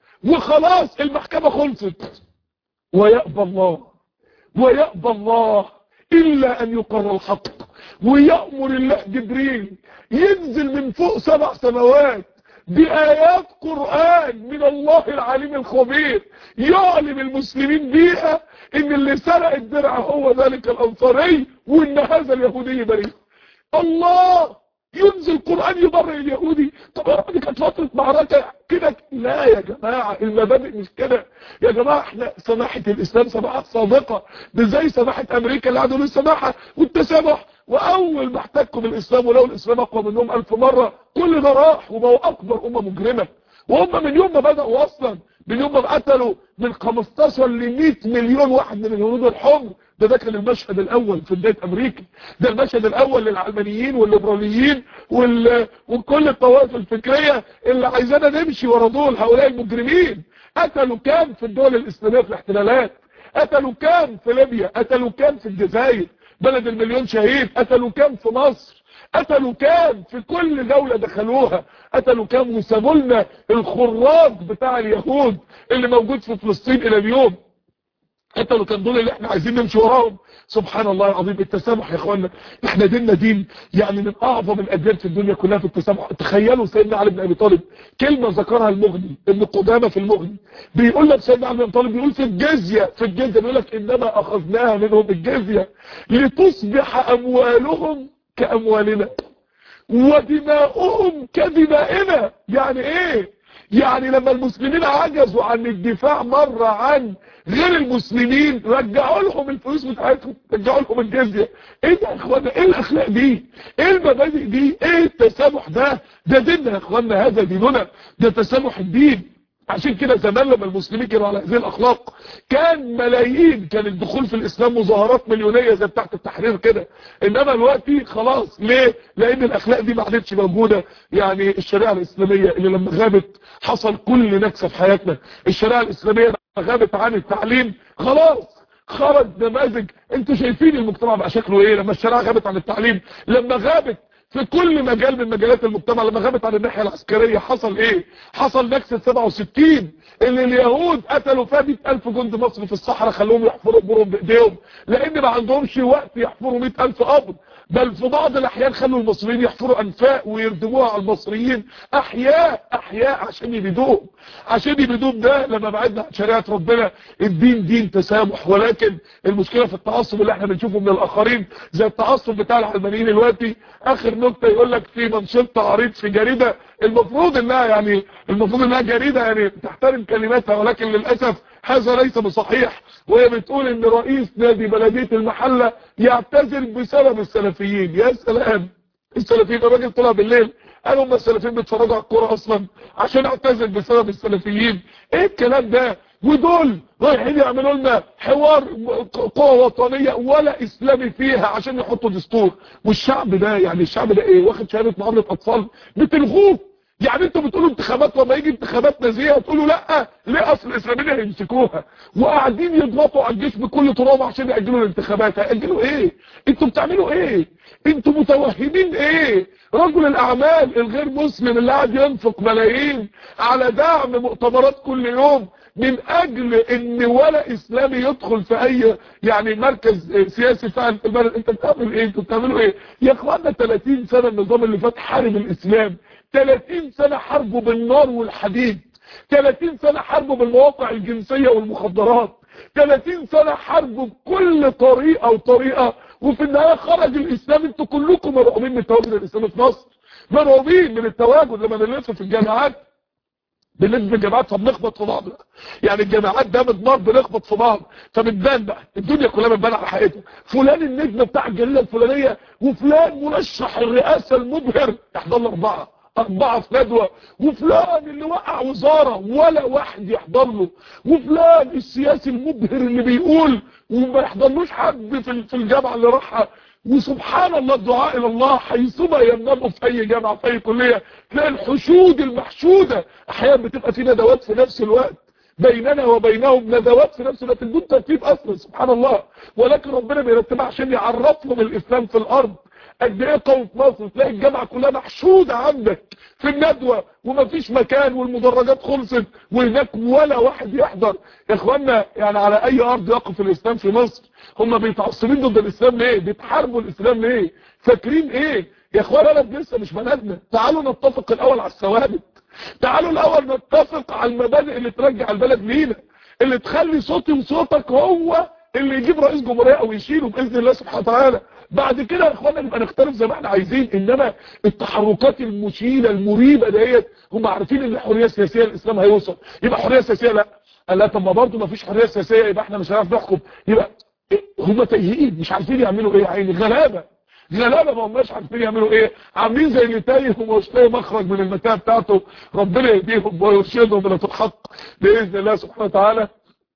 وخلاص المحكمه خلصت. ويأبى الله ويأبى الله الا ان يقر الحق، ويأمر الله جبريل ينزل من فوق سبع سماوات بآيات قرآن من الله العليم الخبير يعلم المسلمين بيها ان اللي سرق الدرع هو ذلك الانصاري، وان هذا اليهودي بريء. الله ينزل قرآن يبرئ اليهودي. طب دي كانت فترة معركة كده؟ لا يا جماعة، المبادئ مش كده يا جماعة. احنا سماحة الاسلام سماحة صادقة، مش زي سماحة امريكا اللي قعدوا السماحة والتسامح، واول ما احتكوا بالاسلام ولو الاسلام اقوى منهم الف مرة كل ده راح وبقوا اكبر امة مجرمة. وهم من يوم ما بدأوا اصلا، من يوم ما قتلوا من خمستاشر ل مية مليون واحد من الهنود الحمر. ده ده كان المشهد الاول في بدايه امريكا، ده المشهد الاول للعلمانيين والليبراليين وال... وكل الطوائف الفكريه اللي عايزانا نمشي ورا دول هؤلاء المجرمين. قتلوا كام في الدول الاسلاميه في الاحتلالات؟ قتلوا كام في ليبيا؟ قتلوا كام في الجزائر بلد المليون شهيد؟ قتلوا كام في مصر؟ قتلوا كام في كل دولة دخلوها؟ قتلوا كام وسابوا لنا الخراج بتاع اليهود اللي موجود في فلسطين الى اليوم؟ قتلوا كان دول اللي احنا عايزين نمشي وراهم. سبحان الله العظيم. التسامح يا اخوانا، احنا ديننا دين يعني من اعظم الاديان في الدنيا كلها في التسامح. تخيلوا سيدنا علي بن ابي طالب كلمه ذكرها المغني ابن قدامه في المغني، بيقول لك سيدنا علي بن ابي طالب بيقول في الجزيه في الجزيه بيقول لك انما اخذناها منهم الجزيه لتصبح اموالهم كاموالنا ودماؤهم كدمائنا. يعني ايه؟ يعني لما المسلمين عجزوا عن الدفاع مرة عن غير المسلمين رجعوا لهم الفلوس بتاعتهم، رجعوا لهم الجزية. ايه ده يا اخوانا؟ ايه الاخلاق دي؟ ايه المبادئ دي؟ ايه التسامح ده؟ ده ديننا يا اخوانا، هذا ديننا، ده تسامح الدين. عشان كده زمان لما المسلمين كانوا على هذه الاخلاق كان ملايين، كان الدخول في الاسلام مظاهرات مليونيه زي بتاعه التحرير كده. انما دلوقتي خلاص. ليه؟ لان الاخلاق دي ما عادتش موجوده. يعني الشريعه الاسلاميه اللي لما غابت حصل كل نكسه في حياتنا. الشريعه الاسلاميه لما غابت عن التعليم خلاص خرج نماذج. انتوا شايفين المجتمع بقى شكله ايه لما الشريعه غابت عن التعليم؟ لما غابت في كل مجال من مجالات المجتمع، لما غابت عن الناحيه العسكريه حصل ايه؟ حصل نكسه سبعة وستين اللي اليهود قتلوا فيها مية الف جند مصري في الصحراء، خلوهم يحفروا قبورهم بايديهم لان ما عندهمش وقت يحفروا مية الف قبر، بل في بعض الاحيان خلوا المصريين يحفروا انفاق ويردموها على المصريين احياء احياء عشان يبيدوهم عشان يبيدوهم. ده لما بعدنا عن شريعه ربنا. الدين دين تسامح، ولكن المشكله في التعصب اللي احنا بنشوفه من الاخرين زي التعصب بتاع العلمانيين دلوقتي. اخر نكته يقول لك في منشط تعريض في جريده المفروض انها يعني المفروض انها جريده يعني تحترم كلماتها، ولكن للاسف هذا ليس بصحيح. وهي بتقول ان رئيس نادي بلديه المحله يعتذر بسبب السلفيين. يا سلام، السلفيين. الراجل طلع بالليل قالوا هم السلفيين بيتفرجوا على الكوره اصلا عشان اعتذر بسبب السلفيين. ايه الكلام ده؟ ودول رايحين يعملوا لنا حوار قوة وطنية ولا اسلامي فيها عشان يحطوا دستور. والشعب ده يعني الشعب ده ايه؟ واخد شهادة معاملة اطفال بتلغوه. يعني انتوا بتقولوا انتخابات لما يجي انتخابات نزيهه تقولوا لا، ليه؟ اصل الاسلاميين هيمسكوها وقاعدين يضغطوا على الجيش بكل طرق عشان ياجلوا الانتخابات. هياجلوا ايه؟ انتوا بتعملوا ايه؟ انتوا متوهمين ايه؟ رجل الاعمال الغير مسلم اللي قاعد ينفق ملايين على دعم مؤتمرات كل يوم من اجل ان ولا اسلامي يدخل في اي يعني مركز سياسي فعلا في البلد. انت بتعمل ايه؟ انتوا بتعملوا ايه يا اخوانا؟ ثلاثين سنة النظام اللي فات حارب الاسلام، ثلاثين سنة حاربوا بالنار والحديد، ثلاثين سنة حاربوا بالمواقع الجنسية والمخدرات، ثلاثين سنة حاربوا بكل طريقة وطريقة، وفي النهاية خرج الاسلام. انتوا كلكم مرعوبين من التواجد الاسلامي في مصر، مرعوبين من التواجد. لما نلف في الجامعات بنلف في الجامعات فبنخبط في بعض، يعني الجامعات ده مدمار، بنخبط في بعض فبتبان بقى الدنيا كلها بتبان على حقيقتها. فلان النجم بتاع الجريده الفلانيه وفلان مرشح الرئاسه المبهر يحضر له اربعه اربعه في ندوه، وفلان اللي وقع وزاره ولا واحد يحضر له، وفلان السياسي المبهر اللي بيقول وما يحضرلوش حد في في الجامعه اللي راحها. وسبحان الله الدعاء الى الله حيثما ينبغوا في اي جامعه في اي كليه تلاقي الحشود المحشوده. احيانا بتبقى في ندوات في نفس الوقت بيننا وبينهم، ندوات في نفس الوقت بدون ترتيب اصلا سبحان الله، ولكن ربنا بيرتبها عشان يعرفهم الاسلام في الارض قد ايه قوي في مصر. تلاقي الجامعه كلها محشوده عندك في الندوه ومفيش مكان والمدرجات خلصت وهناك ولا واحد يحضر. يا اخوانا يعني على اي ارض يقف الاسلام في مصر؟ هم بيتعصبين ضد الاسلام ليه؟ بيتحاربوا الاسلام ليه؟ فاكرين ايه يا اخوانا؟ بلد لسه مش بلدنا. تعالوا نتفق الاول على الثوابت، تعالوا الاول نتفق على المبادئ اللي ترجع البلد لينا، اللي تخلي صوتي وصوتك هو اللي يجيب رئيس جمهوريه او يشيله باذن الله سبحانه وتعالى. بعد كده يا اخوانا نبقى نختلف زي ما احنا عايزين، انما التحركات المشيله المريبه ديت هم عارفين ان الحريه السياسيه الاسلام هيوصل. يبقى حريه سياسيه لا لا، طب ما برضه ما فيش حريه سياسيه يبقى احنا مش هنعرف نحكم. يبقى هم تايهين مش عارفين يعملوا ايه يا عيني، غلابه غلابه ما هماش عارفين يعملوا ايه، عاملين زي اللي تايه ومش لاقي مخرج من المتاهه بتاعته. ربنا يهديهم ويرشدهم الى الحق باذن الله سبحانه وتعالى.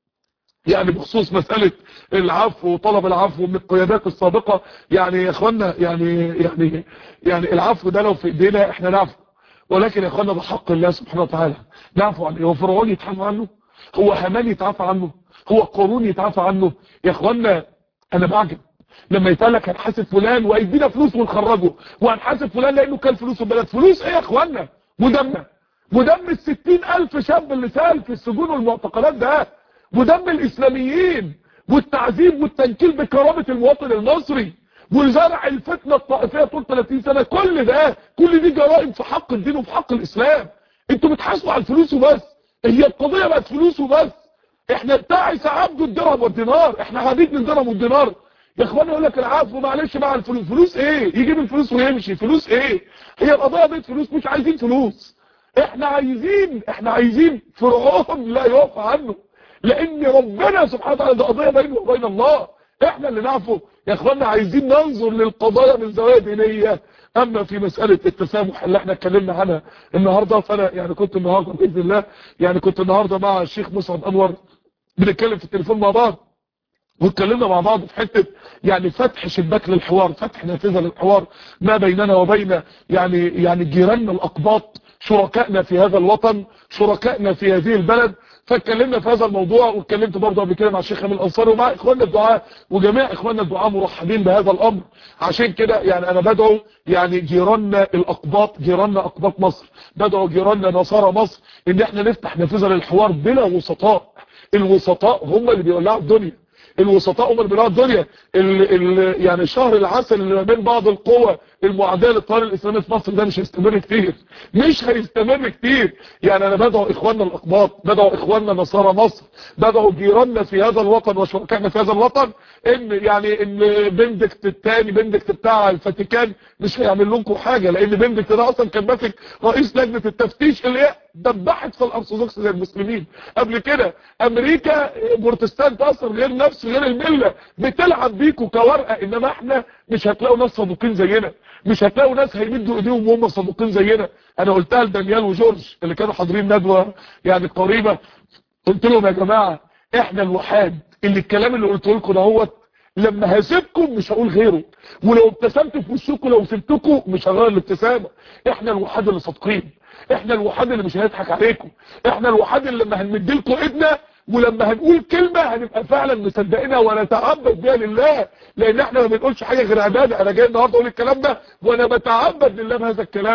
يعني بخصوص مسألة العفو وطلب العفو من القيادات السابقة، يعني يا اخوانا يعني يعني يعني العفو ده لو في ايدينا احنا نعفو، ولكن يا اخوانا بحق الله سبحانه وتعالى نعفو عنه. هو فرعون يتعفى عنه؟ هو هامان يتعفى عنه؟ هو قارون يتعفى عنه؟ يا اخوانا انا بعجب لما يتقال لك هنحاسب فلان وهيدينا فلوس ونخرجه، وهنحاسب فلان لانه كان فلوس البلد. فلوس ايه يا اخوانا؟ ودم ودم الستين الف شاب اللي سال في السجون والمعتقلات ده، ودم الاسلاميين والتعذيب والتنكيل بكرامة المواطن المصري وزرع الفتنة الطائفية طول ثلاثين سنة. كل ده كل دي جرائم في حق الدين وفي حق الاسلام. انتوا بتحاسبوا على الفلوس وبس، هي القضية بقت فلوس وبس. احنا بتاعس عبد الدرهم والدينار، احنا عبيد من الدرهم والدينار. يا اخوانا يقول لك العفو معلش مع الفلوس. فلوس ايه؟ يجيب الفلوس ويمشي. فلوس ايه؟ هي القضية بقت فلوس؟ مش عايزين فلوس، احنا عايزين احنا عايزين فرعون لا يقف عنه، لان ربنا سبحانه وتعالى ده قضيه بينه وبين الله، احنا اللي نعفو. يا اخوانا عايزين ننظر للقضايا من زوايا دينيه. اما في مساله التسامح اللي احنا اتكلمنا عنها النهارده، فانا يعني كنت النهارده باذن الله يعني كنت النهارده مع الشيخ مصعب انور بنتكلم في التليفون مع بعض، واتكلمنا مع بعض في حته يعني فتح شباك للحوار، فتح نافذه للحوار ما بيننا وبين يعني يعني جيراننا الاقباط، شركائنا في هذا الوطن، شركائنا في هذه البلد. فاتكلمنا في هذا الموضوع، واتكلمت برضه قبل كده مع الشيخ امين الانصاري ومع اخواننا الدعاء، وجميع اخواننا الدعاء مرحبين بهذا الامر. عشان كده يعني انا بدعو يعني جيراننا الاقباط، جيراننا اقباط مصر، بدعو جيراننا نصارى مصر ان احنا نفتح نافذه للحوار بلا وسطاء. الوسطاء هم اللي بيولعوا الدنيا، الوسطاء هم اللي بيولعوا الدنيا. ال ال يعني شهر العسل اللي بين بعض القوى المعاديه للتيار الاسلامي في مصر ده مش هيستمر كتير، مش هيستمر كتير. يعني انا بدعو اخواننا الاقباط، بدعو اخواننا نصارى مصر، بدعو جيراننا في هذا الوطن وشركائنا في هذا الوطن ان يعني ان بندكت الثاني بندكت بتاع الفاتيكان مش هيعمل لكم حاجه، لان بندكت ده اصلا كان ماسك رئيس لجنه التفتيش اللي هي دبحت في الارثوذكس زي المسلمين قبل كده. امريكا بروتستانت اصلا غير نفس غير المله، بتلعب بيكوا كورقه، انما احنا مش هتلاقوا ناس صادقين زينا، مش هتلاقوا ناس هيمدوا ايديهم وهم صادقين زينا. انا قلتها لدانيال وجورج اللي كانوا حاضرين ندوه يعني قريبه، قلت لهم يا جماعه احنا الوحاد اللي الكلام اللي قلته لكم دهوت لما هسيبكم مش هقول غيره، ولو ابتسمت في وشكم لو سبتكم مش هغير الابتسامه. احنا الوحاد اللي صادقين، احنا الوحاد اللي مش هنضحك عليكم، احنا الوحاد اللي لما هنمد لكم ايدنا ولما هنقول كلمة هنبقى فعلا مصدقينها ونتعبد بيها لله، لان احنا ما بنقولش حاجة غير عبادة. انا جاي النهارده اقول الكلام ده وانا بتعبد لله بهذا الكلام.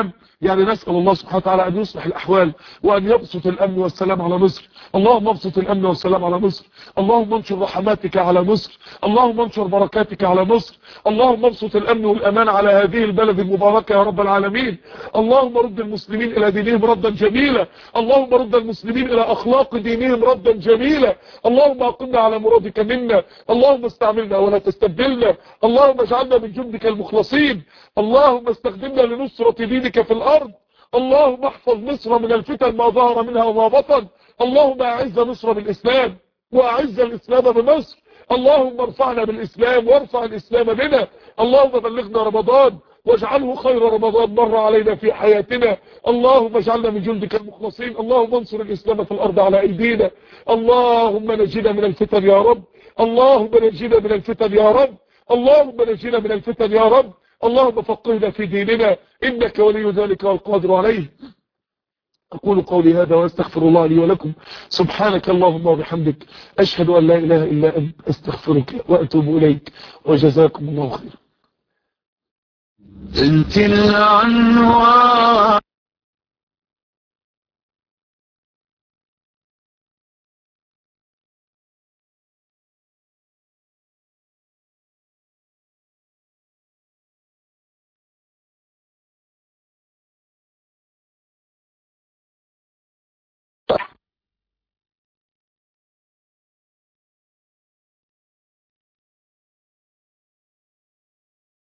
يعني نسأل الله سبحانه وتعالى أن يصلح الأحوال وأن يبسط الأمن والسلام على مصر. اللهم ابسط الأمن والسلام على مصر. اللهم انشر رحماتك على مصر. اللهم انشر بركاتك على مصر. اللهم ابسط الأمن والأمان على هذه البلد المباركة يا رب العالمين. اللهم رد المسلمين إلى دينهم ردا جميلا. اللهم رد المسلمين إلى أخلاق دينهم ردا جميلا. اللهم أقمنا على مرادك منا. اللهم استعملنا ولا تستبدلنا. اللهم اجعلنا من جندك المخلصين. اللهم استخدمنا لنصرة دينك في الأرض. اللهم احفظ مصر من الفتن ما ظهر منها وما بطن. اللهم أعز مصر بالإسلام وأعز الإسلام بمصر. اللهم ارفعنا بالإسلام وارفع الإسلام بنا. اللهم بلغنا رمضان واجعله خير رمضان مر علينا في حياتنا. اللهم اجعلنا من جندك المخلصين. اللهم انصر الإسلام في الأرض على أيدينا. اللهم نجنا من الفتن يا رب. اللهم نجنا من الفتن يا رب. اللهم نجنا من الفتن يا رب. اللهم فقهنا في ديننا إنك ولي ذلك والقادر عليه. أقول قولي هذا واستغفر الله لي ولكم. سبحانك اللهم وبحمدك أشهد أن لا إله إلا أنت أستغفرك وأتوب إليك وجزاكم الله خيرا. انت العنوان